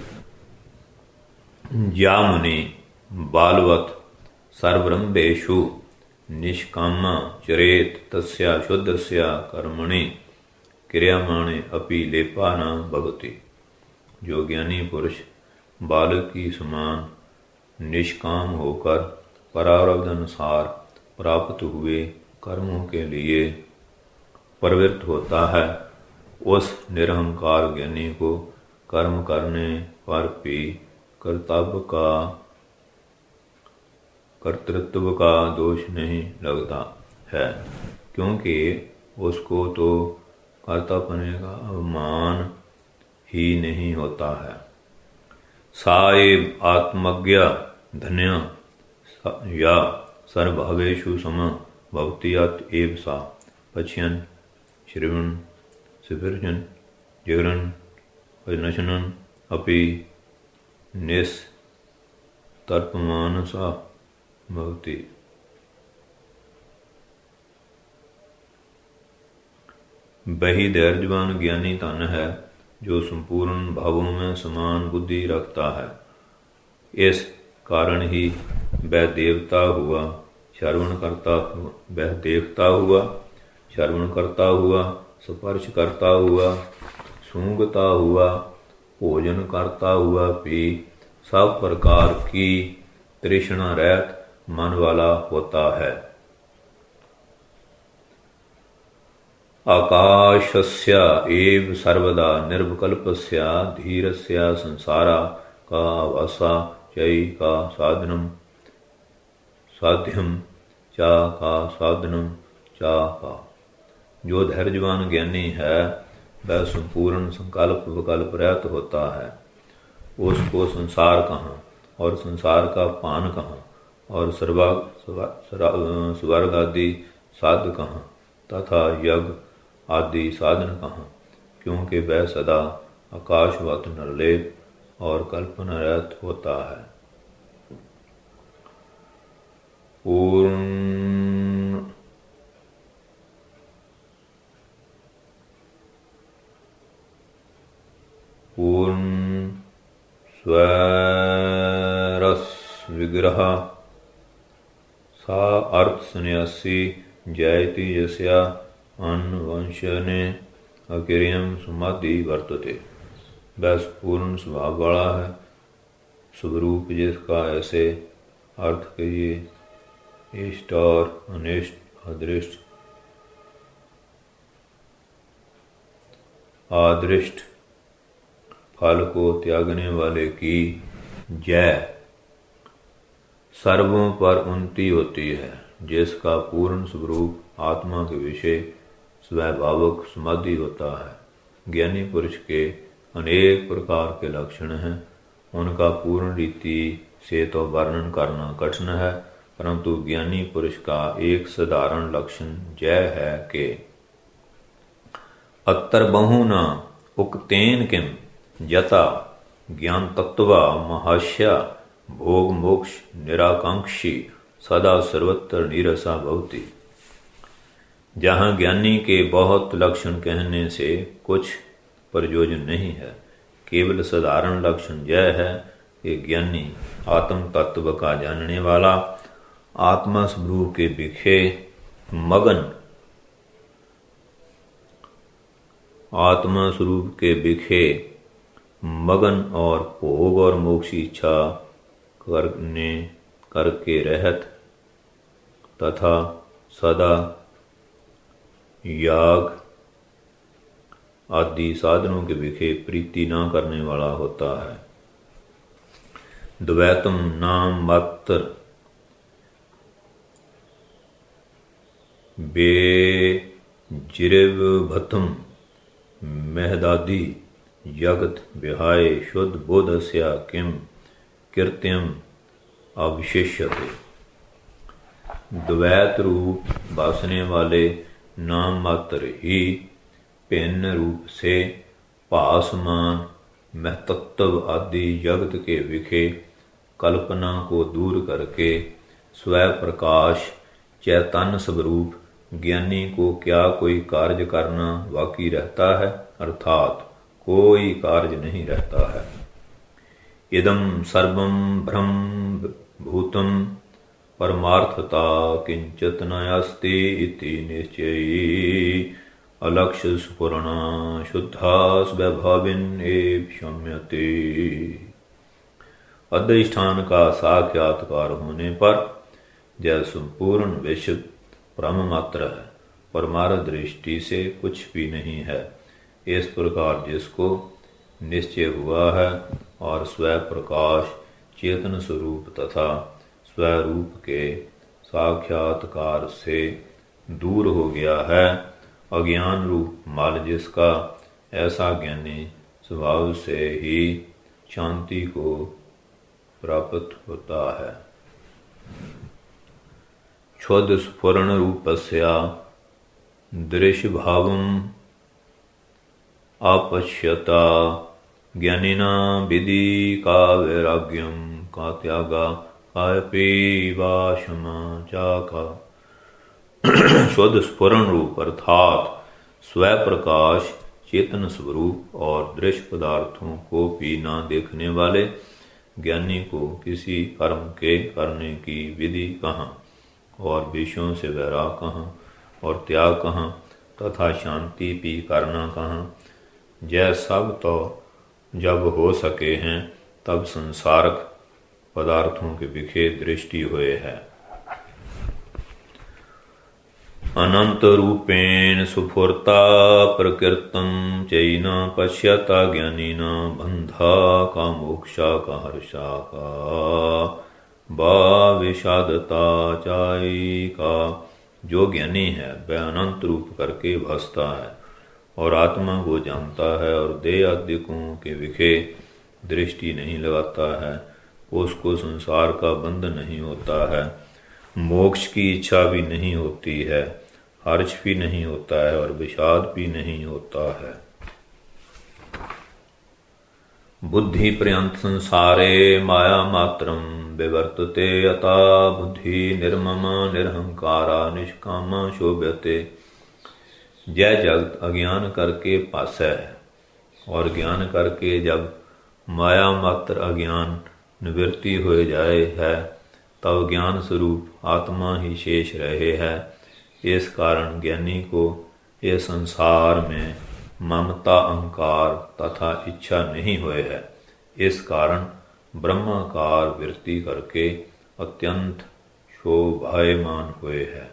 A: या मुनि बालवत सर्वब्रह्मेषु निष्कामा चरेत तस्या शुद्धस्या कर्मणि क्रियामाणे अपि लेपा न भवति। जो ज्ञानी पुरुष बालक की समान निष्काम होकर प्रारब्ध अनुसार प्राप्त हुए कर्मों के लिए प्रवृत्त होता है, उस निरहंकार ज्ञानी को कर्म करने पर भी कर्तव्य का कर्तृत्व का दोष नहीं लगता है, क्योंकि उसको तो कर्तापने का अभिमान ही नहीं होता है। साएव आत्मज्ञ धन्य या सर्वभावेषु सम भवति अत एव सा पश्यन् श्रवण स्पर्शन जिगरन् नशनन् अपि निस्तर्पमानसा भवति। वही धैर्यवान ज्ञानी तन है जो संपूर्ण भावों में समान बुद्धि रखता है। इस कारण ही वह देवता हुआ श्रवण करता हुआ वह देखता हुआ श्रवण करता हुआ स्पर्श करता हुआ सूंघता हुआ भोजन करता हुआ भी सब प्रकार की तृष्णा रहित मन वाला होता है। आकाशस्य एव सर्वदा निर्विकल्पस्य धीरस्य संसारा का वासा चै का साधनम साध्यम चा का साधनम चा का। जो धैर्यवान ज्ञानी है वह संपूर्ण संकल्प विकल्प रहित होता है। उसको संसार कहाँ और संसार का पान कहाँ और स्वर्ग आदि साध कहाँ तथा यज्ञ आदि साधन कहाँ, क्योंकि वह सदा आकाशवत निर्लेप और कल्पना रहित होता है। पूर्ण पूर्ण स्वरस विग्रह सा अर्थ सन्यासी जयति यस्या अन्वंशने अकिरियम समाधि वर्तते। वह पूर्ण स्वभाव वाला है, स्वरूप जिसका ऐसे अर्थ के ये इष्ट और अनिष्ट अदृष्ट आदृष्ट फल को त्यागने वाले की जय सर्वों पर उन्नति होती है। जिसका पूर्ण स्वरूप आत्मा के विषय स्वभावक समाधि होता है। ज्ञानी पुरुष के अनेक प्रकार के लक्षण हैं, उनका पूर्ण रीति से तो वर्णन करना कठिन है, परंतु ज्ञानी पुरुष का एक साधारण लक्षण यह है कि अत्तर बहुना उक्तेन किम यथा ज्ञान तत्वा महाश्या भोग मोक्ष निराकांक्षी सदा सर्वत्र नीरसा भवति। जहाँ ज्ञानी के बहुत लक्षण कहने से कुछ प्रयोजन नहीं है, केवल साधारण लक्षण यह है कि ज्ञानी आत्म तत्व का जानने वाला, आत्मा स्वरूप के विषय मगन आत्मा स्वरूप के विषय मगन और भोग और मोक्ष इच्छा करने करके रहत तथा सदा याग आदि साधनों के विषय प्रीति न करने वाला होता है। द्वैतम नाम मात्र बे जिरेव भतम महदादि जगत विहाय शुद्ध बोधस्या किम कृत्यम अविशेष्यते। द्वैत रूप बासने वाले नाम मात्र ही भिन्न रूप से भासमान महतत्व आदि जगत के विखे कल्पना को दूर करके स्वयं प्रकाश चैतन्य स्वरूप ज्ञानी को क्या कोई कार्य करना बाकी रहता है? अर्थात कोई कार्य नहीं रहता है। इदं सर्वं ब्रह्म भूतम परमार्थता किंचित नास्ति इति निश्चयी अलक्ष्य स्फुरणा शुद्धा स्वभाविन एव क्षम्यते। अधिष्ठान का साक्षात्कार होने पर यह संपूर्ण विश्व ब्रह्म मात्र है, परमार्थ दृष्टि से कुछ भी नहीं है। इस प्रकार जिसको निश्चय हुआ है और स्वयं प्रकाश चेतन स्वरूप तथा स्वरूप के साक्षात्कार से दूर हो गया है, अज्ञान रूप मल जिसका, ऐसा ज्ञानी स्वभाव से ही शांति को प्राप्त होता है। क्षुद्र स्फुरण रूपस्या दृश्य भावम अपश्यता ज्ञानिना विधि का वैराग्यम का त्यागा कायपी वा क्षमा चाका। शुद्ध स्फुरण रूप अर्थात स्वयं प्रकाश चेतन स्वरूप और दृश्य पदार्थों को भी ना देखने वाले ज्ञानी को किसी कर्म के करने की विधि कहाँ और विषयों से वैराग कहाँ और त्याग कहाँ तथा शांति भी करना कहाँ। यह सब तो जब हो सके हैं तब संसारक पदार्थों के विखे दृष्टि हुए है। अनंत रूपेण सुफुरता प्रकृतम चैना पश्यता ज्ञानीना बंधा का मोक्षा का हर्षा का बा विषादता चाई का। जो ज्ञानी है वह अनंत रूप करके भसता है और आत्मा को जानता है और देह आदिकों के विखे दृष्टि नहीं लगाता है, उसको संसार का बंध नहीं होता है, मोक्ष की इच्छा भी नहीं होती है, हर्ष भी नहीं होता है और विषाद भी नहीं होता है। बुद्धि पर्यंत संसारे माया मात्रम विवर्तते अता बुद्धि निर्ममा निरहंकारा निष्कामा शोभ्यते। जय जगत अज्ञान करके पास है और ज्ञान करके जब माया मात्र अज्ञान निवृत्ति हो जाए है तब ज्ञान स्वरूप आत्मा ही शेष रहे है। इस कारण ज्ञानी को ये संसार में ममता अहंकार तथा इच्छा नहीं हुए है। इस कारण ब्रह्माकार वृत्ति करके अत्यंत शोभायमान हुए है।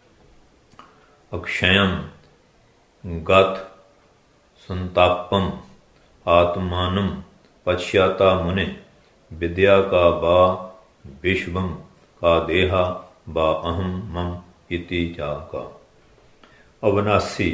A: अक्षयम गत संतापम आत्मानम पश्याता मुने विद्या का बा विश्वम का देहा बा अहम मम इति जाका। अविनाशी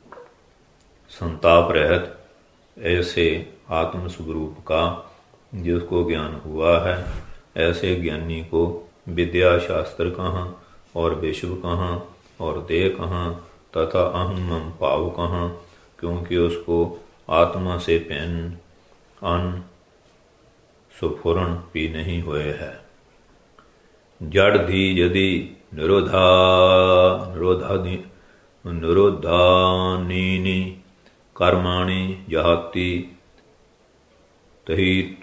A: संताप रहित ऐसे आत्म स्वरूप का जिसको ज्ञान हुआ है, ऐसे ज्ञानी को विद्या शास्त्र कहाँ और विश्व कहाँ और देह कहाँ तथा अहम मम पाव कहाँ, क्योंकि उसको आत्मा से पैन अन्न सुफुरण भी नहीं हुए है। जड़ धी यदि निरोधा निरोधादि निरोधानीनि कर्माणि जहाति तहित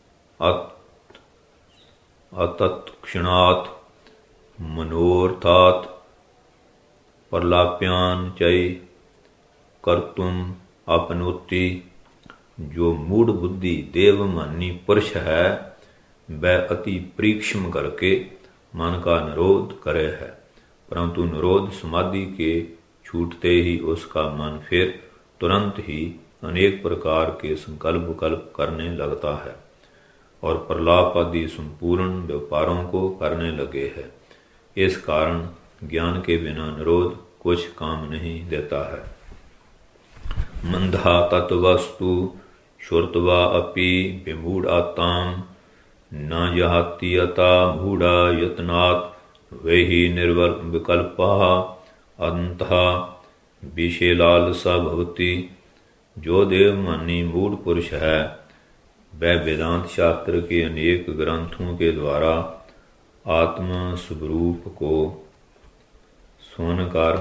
A: अतत्क्षणात् मनोर्थात् प्रलाप्यान चय कर्तुम अपनोति। जो मूढ़ बुद्धि देवमानी पुरुष है वह अति प्रीक्षम करके मन का निरोध करे है, परंतु निरोध समाधि के छूटते ही उसका मन फिर तुरंत ही अनेक प्रकार के संकल्प कल्प करने लगता है और प्रलाप आदि संपूर्ण व्यापारों को करने लगे है। इस कारण ज्ञान के बिना निरोध कुछ काम नहीं देता है। मंधा तत्वस्तु श्रुत्वा अपि विमूढ़ आत्ताम न जहाति यता मूढ़ा यत्नात् वही निर्विकल्पः अंतः विषय लालसा भवति। जो देवमानी मूढ़ पुरुष है वह वेदांत शास्त्र के अनेक ग्रंथों के द्वारा आत्मा स्वरूप को सुनकर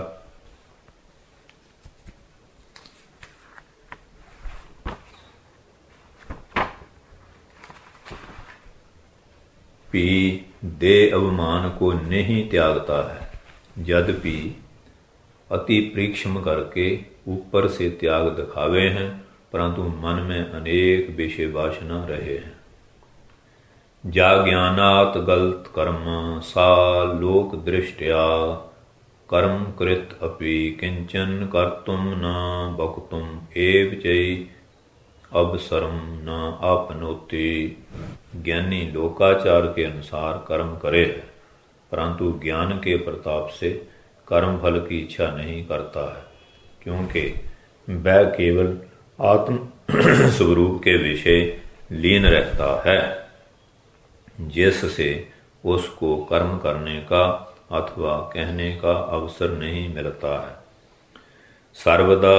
A: भी दे अभिमान को नहीं त्यागता है, यद्यपि अति परीक्षम करके ऊपर से त्याग दिखावे हैं, परंतु मन में अनेक विषय वासना रहे हैं। जा ज्ञानात गलत कर्म सा लोक दृष्टया कर्म कृत अपि किंचन कर्तुम न वक्तुम एव चै अवसरम न आपनोति। ज्ञानी लोकाचार के अनुसार कर्म करे है, परंतु ज्ञान के प्रताप से कर्म फल की इच्छा नहीं करता है, क्योंकि वह केवल आत्म स्वरूप के विषय लीन रहता है, जिससे उसको कर्म करने का अथवा कहने का अवसर नहीं मिलता है। सर्वदा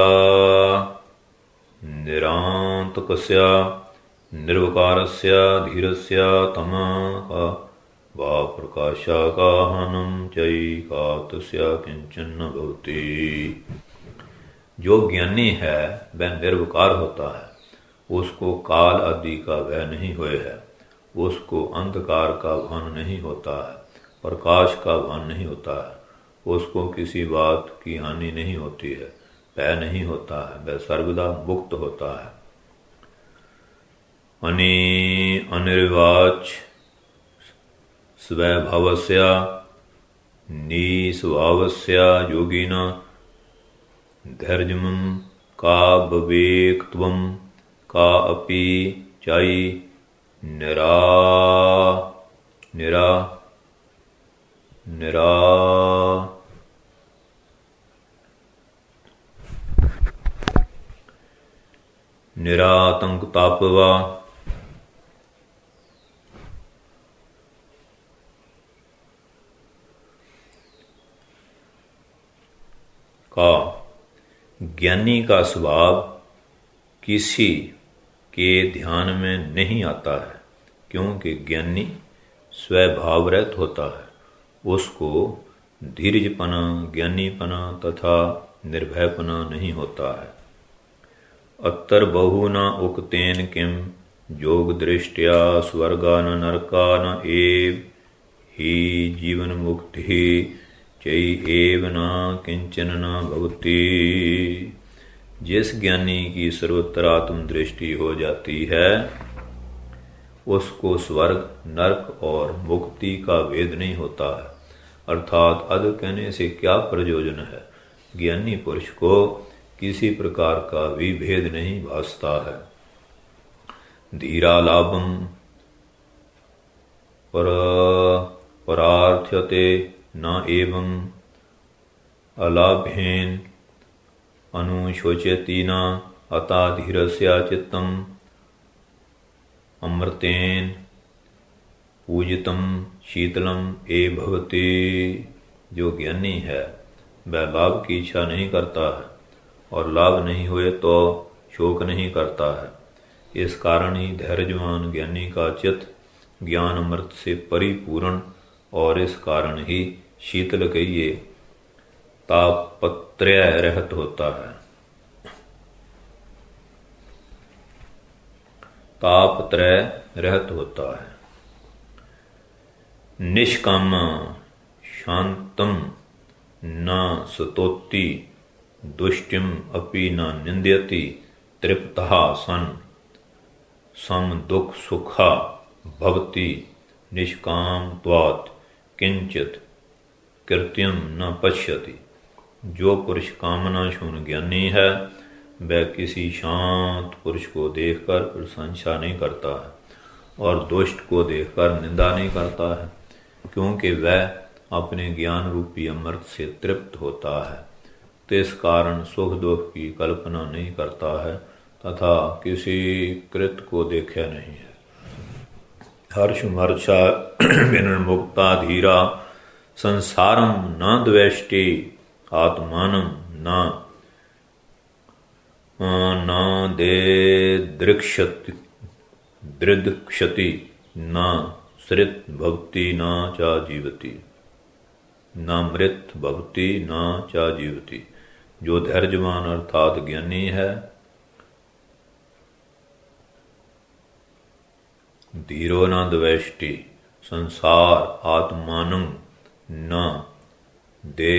A: निरांतकस्या निर्विकारस्य धीरस्य तमः वा प्रकाशाकाहनं चैकातस्य किंचन न भवति। जो ज्ञानी है वह निर्विकार होता है, उसको काल आदि का भय नहीं हुए है, उसको अंधकार का भान नहीं होता है, प्रकाश का भान नहीं होता है, उसको किसी बात की हानि नहीं होती है, भय नहीं होता है, वह सर्वदा मुक्त होता है। अनि अनिर्वाच स्वभावस्य निस्वभावस्य योगिना धैर्यम का विवेकत्वम का अपि चाई निरा निरा निरा निरातंक तापवा का ज्ञानी का स्वभाव किसी के ध्यान में नहीं आता है, क्योंकि ज्ञानी स्वभावरहित होता है, उसको धीरजपना, ज्ञानीपना तथा निर्भयपना नहीं होता है। अत्तर बहु न उक्तेन किम योग दृष्टिया स्वर्गा न नरका न एव ही जीवन मुक्ति चै एव न किंचन न भवति। जिस ज्ञानी की सर्वत्र आत्म दृष्टि हो जाती है उसको स्वर्ग, नरक और मुक्ति का भेद नहीं होता है, अर्थात अध कहने से क्या प्रयोजन है। ज्ञानी पुरुष को किसी प्रकार का भी भेद नहीं भासता है। धीरा लाभम पर परार्थ्यते न एवं अलाभेन अनुशोचति न अता धीरस्य चित्तम अमृतेन पूजितम शीतलम ए भवति। जो ज्ञानी है वह लाभ की इच्छा नहीं करता है और लाभ नहीं हुए तो शोक नहीं करता है। इस कारण ही धैर्यवान ज्ञानी का चित्त ज्ञान अमृत से परिपूर्ण और इस कारण ही शीतल कहिए तापत्रय रहत होता है। तापत्रय रहत होता है। निष्काम शांतम न स्तोति दुष्टिम अपि न निंद्यति तृप्तः सन सम दुख सुखा भवति निष्काम त्वात् किंचित कृत्यम न पश्यति। जो पुरुष कामना शून्य ज्ञानी है वह किसी शांत पुरुष को देखकर प्रशंसा नहीं करता है और दुष्ट को देखकर निंदा नहीं करता है, क्योंकि वह अपने ज्ञान रूपी अमृत से तृप्त होता है। तो इस कारण सुख दुख की कल्पना नहीं करता है तथा किसी कृत को देखा नहीं है। हर्ष मर्षा विनिर्मुक्ता धीरा संसारम न द्वेष्टि आत्मानम न न दे दृक्षति दृदक्षति न सृत भवति न चा जीवति न मृत भवति न चा जीवति। जो धैर्यवान अर्थात ज्ञानी है, धीरो न द्वेष्टि संसार आत्मानं न दे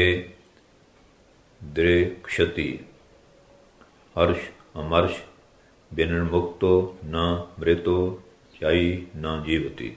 A: दृक्षति हर्ष अमर्ष विनिर्मुक्तो न मृतो चाई न जीवति।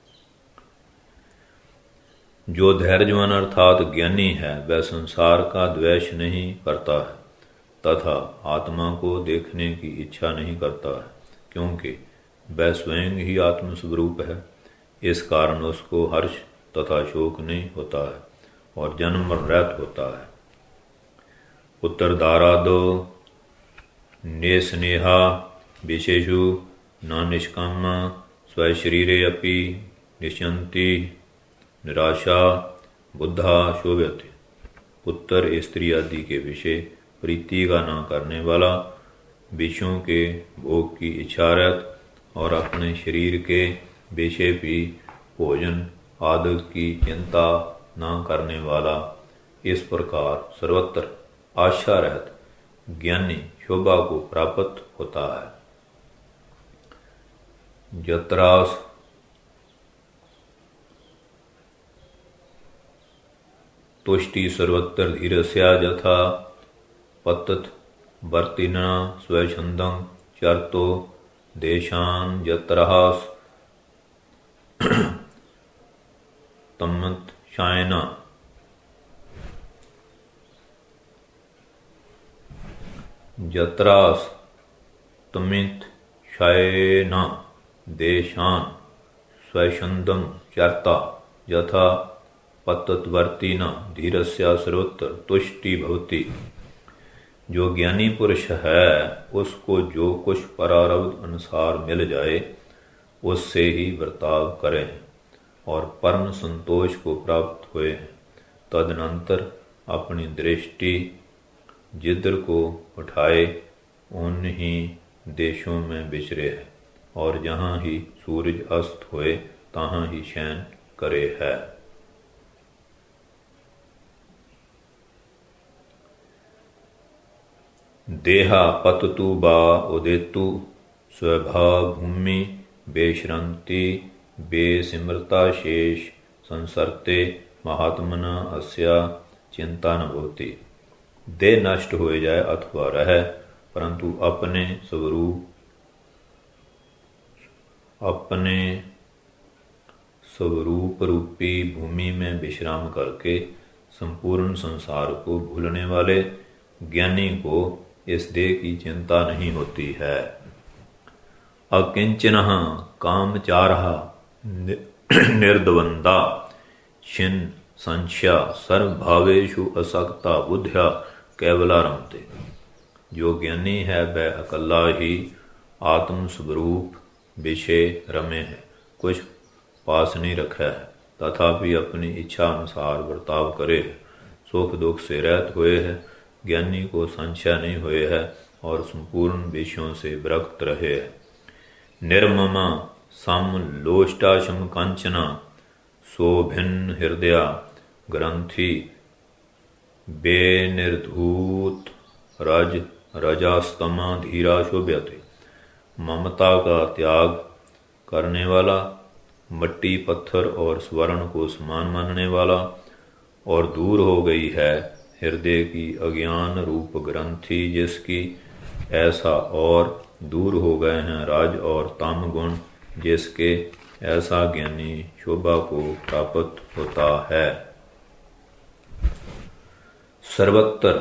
A: जो धैर्यवान अर्थात ज्ञानी है वह संसार का द्वेष नहीं करता है तथा आत्मा को देखने की इच्छा नहीं करता है, क्योंकि वह स्वयं ही आत्मस्वरूप है। इस कारण उसको हर्ष तथा शोक नहीं होता है और जन्म रहित होता है। उत्तरदारादो नेस्नेहा विशेषु न निष्कामा स्वशरीरे अपि निश्यन्ति निराशा बुद्धा शोभ्यते। पुत्र स्त्री आदि के विषय प्रीति का न करने वाला, विषयों के भोग की इच्छा रहित और अपने शरीर के विषय भी भोजन आदि की चिंता न करने वाला, इस प्रकार सर्वत्र आशा रहित ज्ञानी शोभा को प्राप्त होता है। यत्रास तुष्टि सर्वत्र धीरस्या यथा पतत वर्तिना स्वच्छंदं चरतो देशान यत्रास तमत शायना। यत्रास तमित शायना देशान स्वच्छंदं चरता यथा पततवर्तिना धीरस्या सर्वत्र तुष्टि भवति। जो ज्ञानी पुरुष है उसको जो कुछ परारब्ध अनुसार मिल जाए उससे ही बर्ताव करें और परम संतोष को प्राप्त हुए। तदनंतर अपनी दृष्टि जिधर को उठाए उन्हीं देशों में विचरे है और जहाँ ही सूरज अस्त हुए तहाँ ही शयन करे है। देहा पततु बा उदेतु स्वभाव भूमि बेश्रंति बेसिमृता शेष संसरते महात्मना अस्या चिंता न भवति। देह नष्ट हो जाए अथवा रहे परंतु अपने स्वरूप अपने स्वरूप रूपी भूमि में विश्राम करके संपूर्ण संसार को भूलने वाले ज्ञानी को इस देह की चिंता नहीं होती है। अकिंचनः कामचारः निर्द्वंदा छिन्न संशया सर्वभावेषु असक्ता बुद्ध्या केवला रमते। जो ज्ञानी है वह अकेला ही आत्म स्वरूप विषय रमे है, कुछ पास नहीं रखा है, तथापि अपनी इच्छा अनुसार बर्ताव करे, सुख दुख से रहित हुए है, ज्ञानी को संशय नहीं हुए है और संपूर्ण विषयों से विरक्त रहे है। निर्ममा सम लोष्टाशम कांचना शोभिन्न हृदया ग्रंथि बेनिर्धूत रज रजास्तमा धीरा शोभ्यते। ममता का त्याग करने वाला, मट्टी पत्थर और स्वर्ण को समान मानने वाला और दूर हो गई है हृदय की अज्ञान रूप ग्रंथि जिसकी, ऐसा और दूर हो गए हैं राज और ताम गुण जिसके, ऐसा ज्ञानी शोभा को प्राप्त होता है। सर्वत्र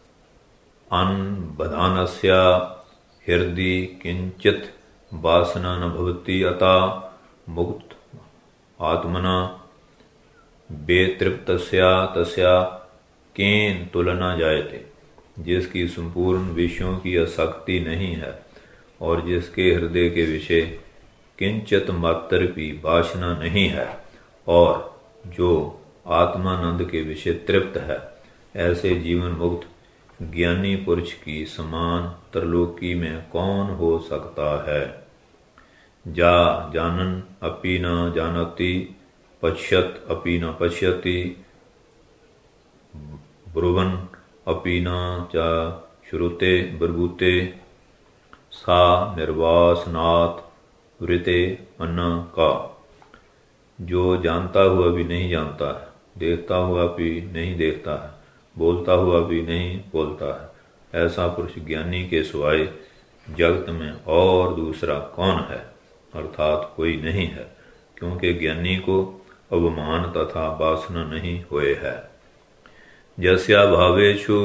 A: अनबधानस्या हृदय किंचित वासना न भवति अता मुक्त आत्मना बेतृप्तस्या तस्या केन तुलना जायते। जिसकी संपूर्ण विषयों की आसक्ति नहीं है और जिसके हृदय के विषय किंचित मात्र भी वासना नहीं है और जो आत्मानंद के विषय तृप्त है। ऐसे जीवन मुक्त ज्ञानी पुरुष की समान त्रिलोकी में कौन हो सकता है। जा जानन अपि न जानति, पश्यत अपि न पश्यति, ब्रुवन अपि न च श्रुते ब्रबूते, सा निर्वासनात् वृते अन्न का। जो जानता हुआ भी नहीं जानता है, देखता हुआ भी नहीं देखता है, बोलता हुआ भी नहीं बोलता है, ऐसा पुरुष ज्ञानी के सिवाय जगत में और दूसरा कौन है, अर्थात कोई नहीं है, क्योंकि ज्ञानी को अवमान तथा वासना नहीं हुए है। जस्या भावेषु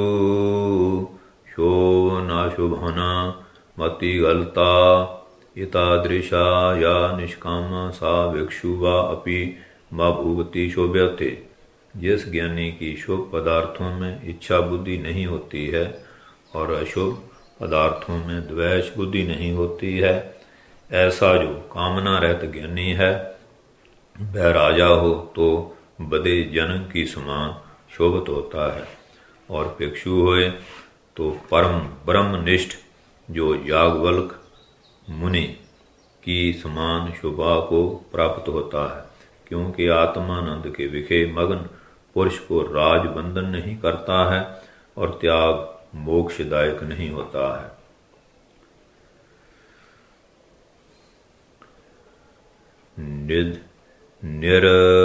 A: शोभ नाशुभना मति गलता, इतादृशा या निष्कामा सा भिक्षु वा अपि वा भुगति शोभ्यते। जिस ज्ञानी की शुभ पदार्थों में इच्छा बुद्धि नहीं होती है और अशुभ पदार्थों में द्वेष बुद्धि नहीं होती है, ऐसा जो कामना रहित ज्ञानी है, वह राजा हो तो बदे जन की समान शोभित होता है, और भिक्षु होए तो परम ब्रह्मनिष्ठ जो याज्ञवल्क्य मुनि की समान शोभा को प्राप्त होता है, क्योंकि आत्मानंद के विषय मग्न पुरुष को राज बंधन नहीं करता है और त्याग मोक्षदायक नहीं होता है। निध निर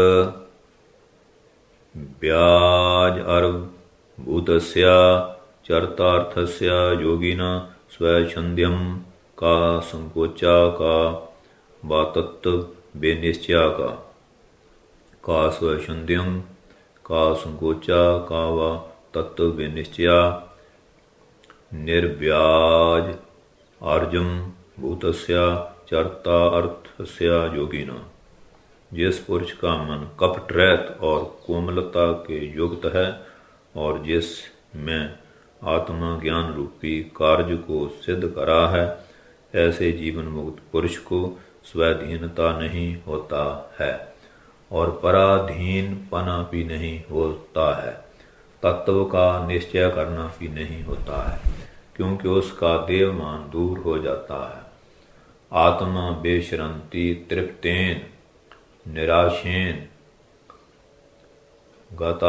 A: ब्याज अर्भूतस्या चरतार्थस्या योगिना स्वच्छंद्यम का संकोचा का वा तत्व बेनिश्चया का का स्वच्छंद्यम का संकोचा का वा तत्व बेनिश्चया निर्व्याज आर्जम भूतस्या चरता अर्थस्या योगिना। जिस पुरुष का मन कपट रहित और कोमलता के युक्त है और जिस में आत्मा ज्ञान रूपी कार्य को सिद्ध करा है, ऐसे जीवन मुक्त पुरुष को स्वाधीनता नहीं होता है और पराधीन पना भी नहीं होता है। तत्व का निश्चय करना भी नहीं होता है, क्योंकि उसका देवमान दूर हो जाता है। आत्मा बेशरंती तृप्तेन निराशेन गता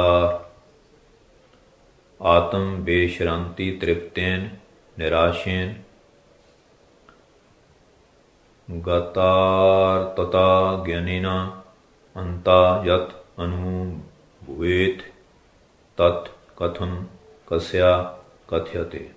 A: आत्म बेशरंती तृप्तेन निराशेन गतार्तता ज्ञानिना अंता यत् अनुभूयेत तत् कथम कस्या कथ्यते।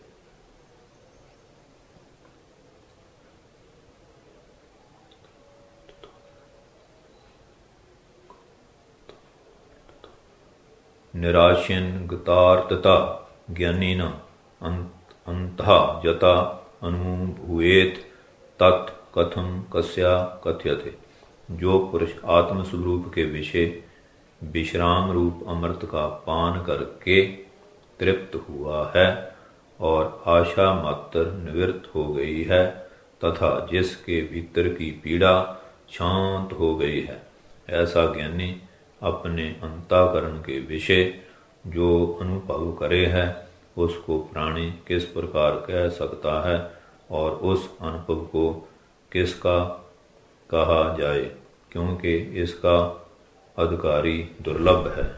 A: निराशेन गतार्तता ज्ञानिना अंतः यथा अनुभूयेत तत् कथम कस्या कथ्यते। जो पुरुष आत्मस्वरूप के विषय विश्राम रूप अमृत का पान करके तृप्त हुआ है और आशा मात्र निवृत्त हो गई है तथा जिसके भीतर की पीड़ा शांत हो गई है, ऐसा ज्ञानी अपने अंतःकरण के विषय जो अनुभव करे है, उसको प्राणी किस प्रकार कह सकता है और उस अनुभव को किसका कहा जाए, क्योंकि इसका अधिकारी दुर्लभ है।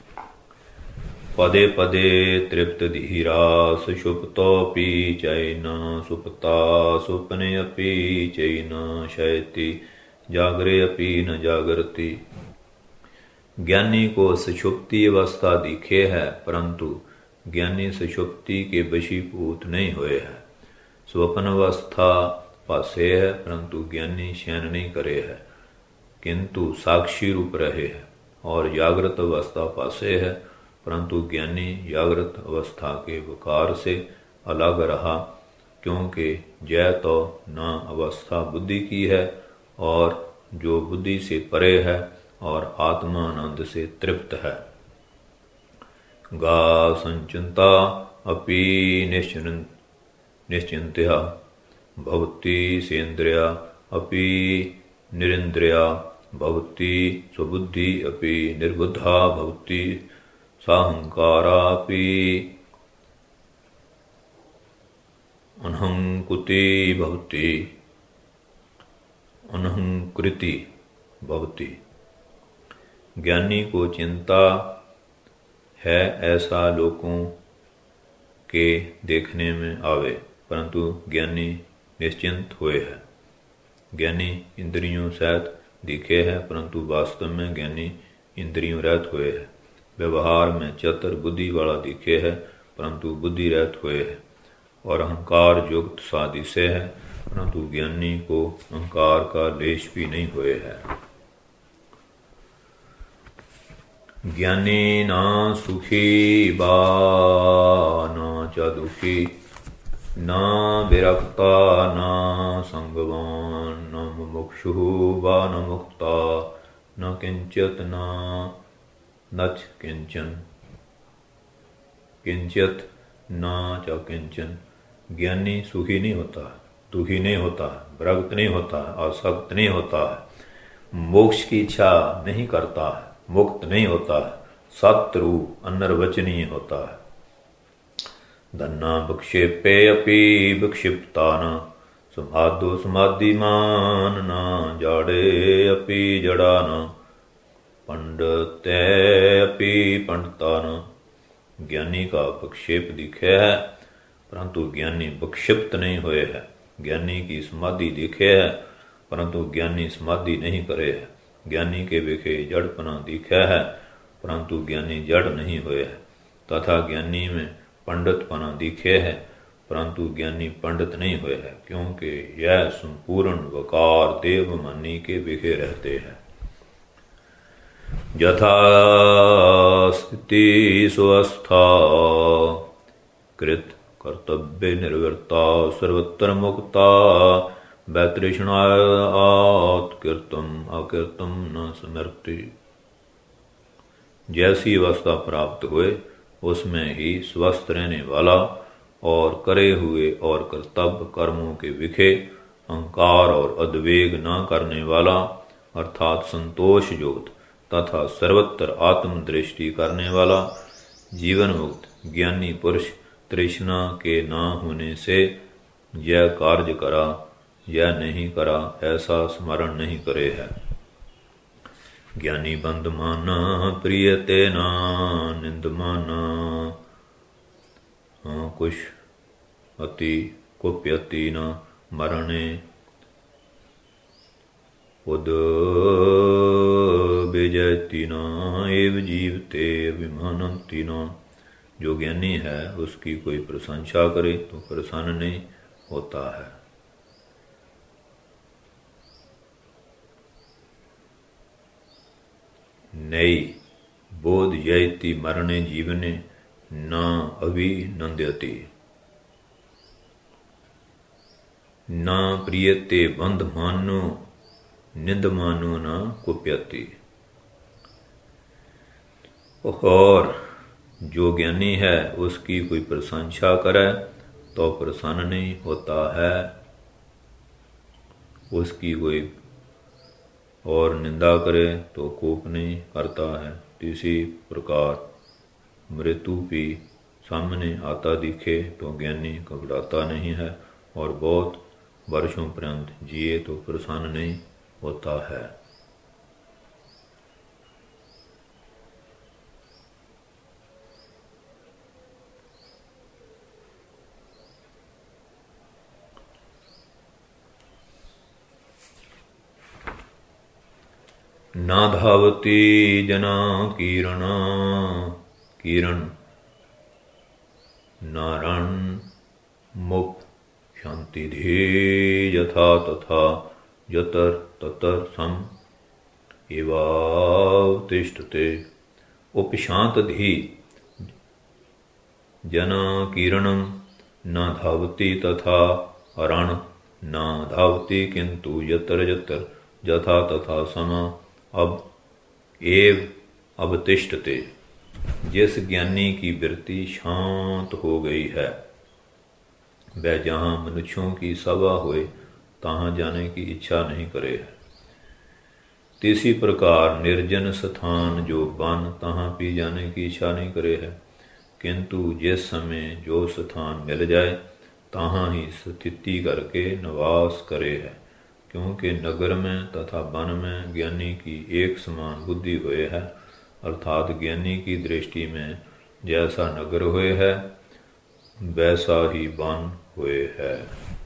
A: पदे पदे तृप्त धीरा सुषुप्तोऽपि चैन सुप्ता सुपने अपि चैन शयति जागरे अपि न जागरति। ज्ञानी को सुषुप्ति अवस्था दिखे है, परंतु ज्ञानी सुषुप्ति के वशीभूत नहीं हुए है। स्वप्न अवस्था पासे है, परंतु ज्ञानी शयन नहीं करे है, किंतु साक्षी रूप रहे है। और जागृत अवस्था पासे है, परंतु ज्ञानी जागृत अवस्था के विकार से अलग रहा, क्योंकि जय तो न अवस्था बुद्धि की है और जो बुद्धि से परे है और आत्मानंद से तृप्त है। गा संचिंता अपि निश्चिंत्या भवति सेन्द्रिया अपि निरिंद्रिया भवति स्वबुद्धि अपि निर्बुद्धा भवति साहंकारापि अनहंकुति भवति अनहंकृति भवति। ज्ञानी को चिंता है ऐसा लोगों के देखने में आवे, परंतु ज्ञानी निश्चिंत हुए है। ज्ञानी इंद्रियों सहित दिखे है, परंतु वास्तव में ज्ञानी इंद्रियों रहित हुए है। व्यवहार में चतुर बुद्धि वाला दिखे है, परंतु बुद्धि रहित हुए है। और अहंकार युक्त साधि से है, परंतु ज्ञानी को अहंकार का लेश भी नहीं हुए है। ज्ञानी ना सुखी बा ना च दुखी, ना विरक्ता ना संगवान, न मुमुक्षु वा न मुक्ता, न किंचित न नच किंचन, किंचित न च किंचन। ज्ञानी सुखी नहीं होता, दुखी नहीं होता, विरक्त नहीं होता, आसक्त नहीं होता है, मोक्ष की इच्छा नहीं करता है, मुक्त नहीं होता है, शत्रु अनर्वचनीय होता है। धन्ना विक्षेपे अपि विक्षिप्ताना, समाधो समाधिमान न जाड़े अपि जड़ाना, पंडिते अपि पंडिताना। ज्ञानी का विक्षेप दिखे है, परंतु ज्ञानी विक्षिप्त नहीं हुए है। ज्ञानी की समाधि दिखे है, परंतु ज्ञानी समाधि नहीं करे है। ज्ञानी के विखे जड़पना दिखे है, परंतु ज्ञानी जड़ नहीं हुए है। तथा ज्ञानी में पंडितपना दिखे है, परंतु ज्ञानी पंडित नहीं हुए है, क्योंकि यह संपूर्ण वकार देव मानी के विखे रहते हैं। यथा स्थिति स्वस्था कृत कर्तव्य निर्वृत्ता, सर्वत्र मुक्ता, वैतृष्णात् कृतम अकृतम न स्मृति। जैसी अवस्था प्राप्त हुए उसमें ही स्वस्थ रहने वाला और करे हुए और कर्तव्य कर्मों के विखे अहंकार और अद्वेग न करने वाला, अर्थात संतोष युक्त तथा सर्वत्र आत्म दृष्टि करने वाला जीवन मुक्त ज्ञानी पुरुष तृष्णा के न होने से यह कार्य करा यह नहीं करा ऐसा स्मरण नहीं करे है। ज्ञानी बंधमाना प्रियते ना निंदमाना, हाँ कुछ अति कुप्यति न मरणे, उद विजयति न एव जीवते विमानंति न। जो ज्ञानी है उसकी कोई प्रशंसा करे तो प्रसन्न नहीं होता है। नई बोध यति मरणे जीवने न अभिनंद्यति, न प्रियते बंध मानो निंद मानो न कुप्यति। और जो ज्ञानी है उसकी कोई प्रशंसा करे तो प्रसन्न नहीं होता है, उसकी कोई और निंदा करे तो कोप नहीं करता है। इसी प्रकार मृत्यु भी सामने आता दिखे तो ज्ञानी घबराता नहीं है, और बहुत वर्षों पर्यंत जिए तो प्रसन्न नहीं होता है। ना धावती जना कीरणा किरण, नारायण मुप शांति धी यथा तथा यतर ततर सम एवावतिष्ठते। उपशांत धी जना किरणम न धावती तथा अरण न धावती, किंतु यतर यतर यथा तथा सम अब एव अवतिष्ठते। जिस ज्ञानी की वृत्ति शांत हो गई है वह जहाँ मनुष्यों की सभा हुए तहाँ जाने की इच्छा नहीं करे है। तिसी प्रकार निर्जन स्थान जो बन तहाँ पी जाने की इच्छा नहीं करे है, किंतु जिस समय जो स्थान मिल जाए तहाँ ही स्थिति करके निवास करे है। क्योंकि नगर में तथा वन में ज्ञानी की एक समान बुद्धि हुए है, अर्थात ज्ञानी की दृष्टि में जैसा नगर हुए है वैसा ही वन हुए है।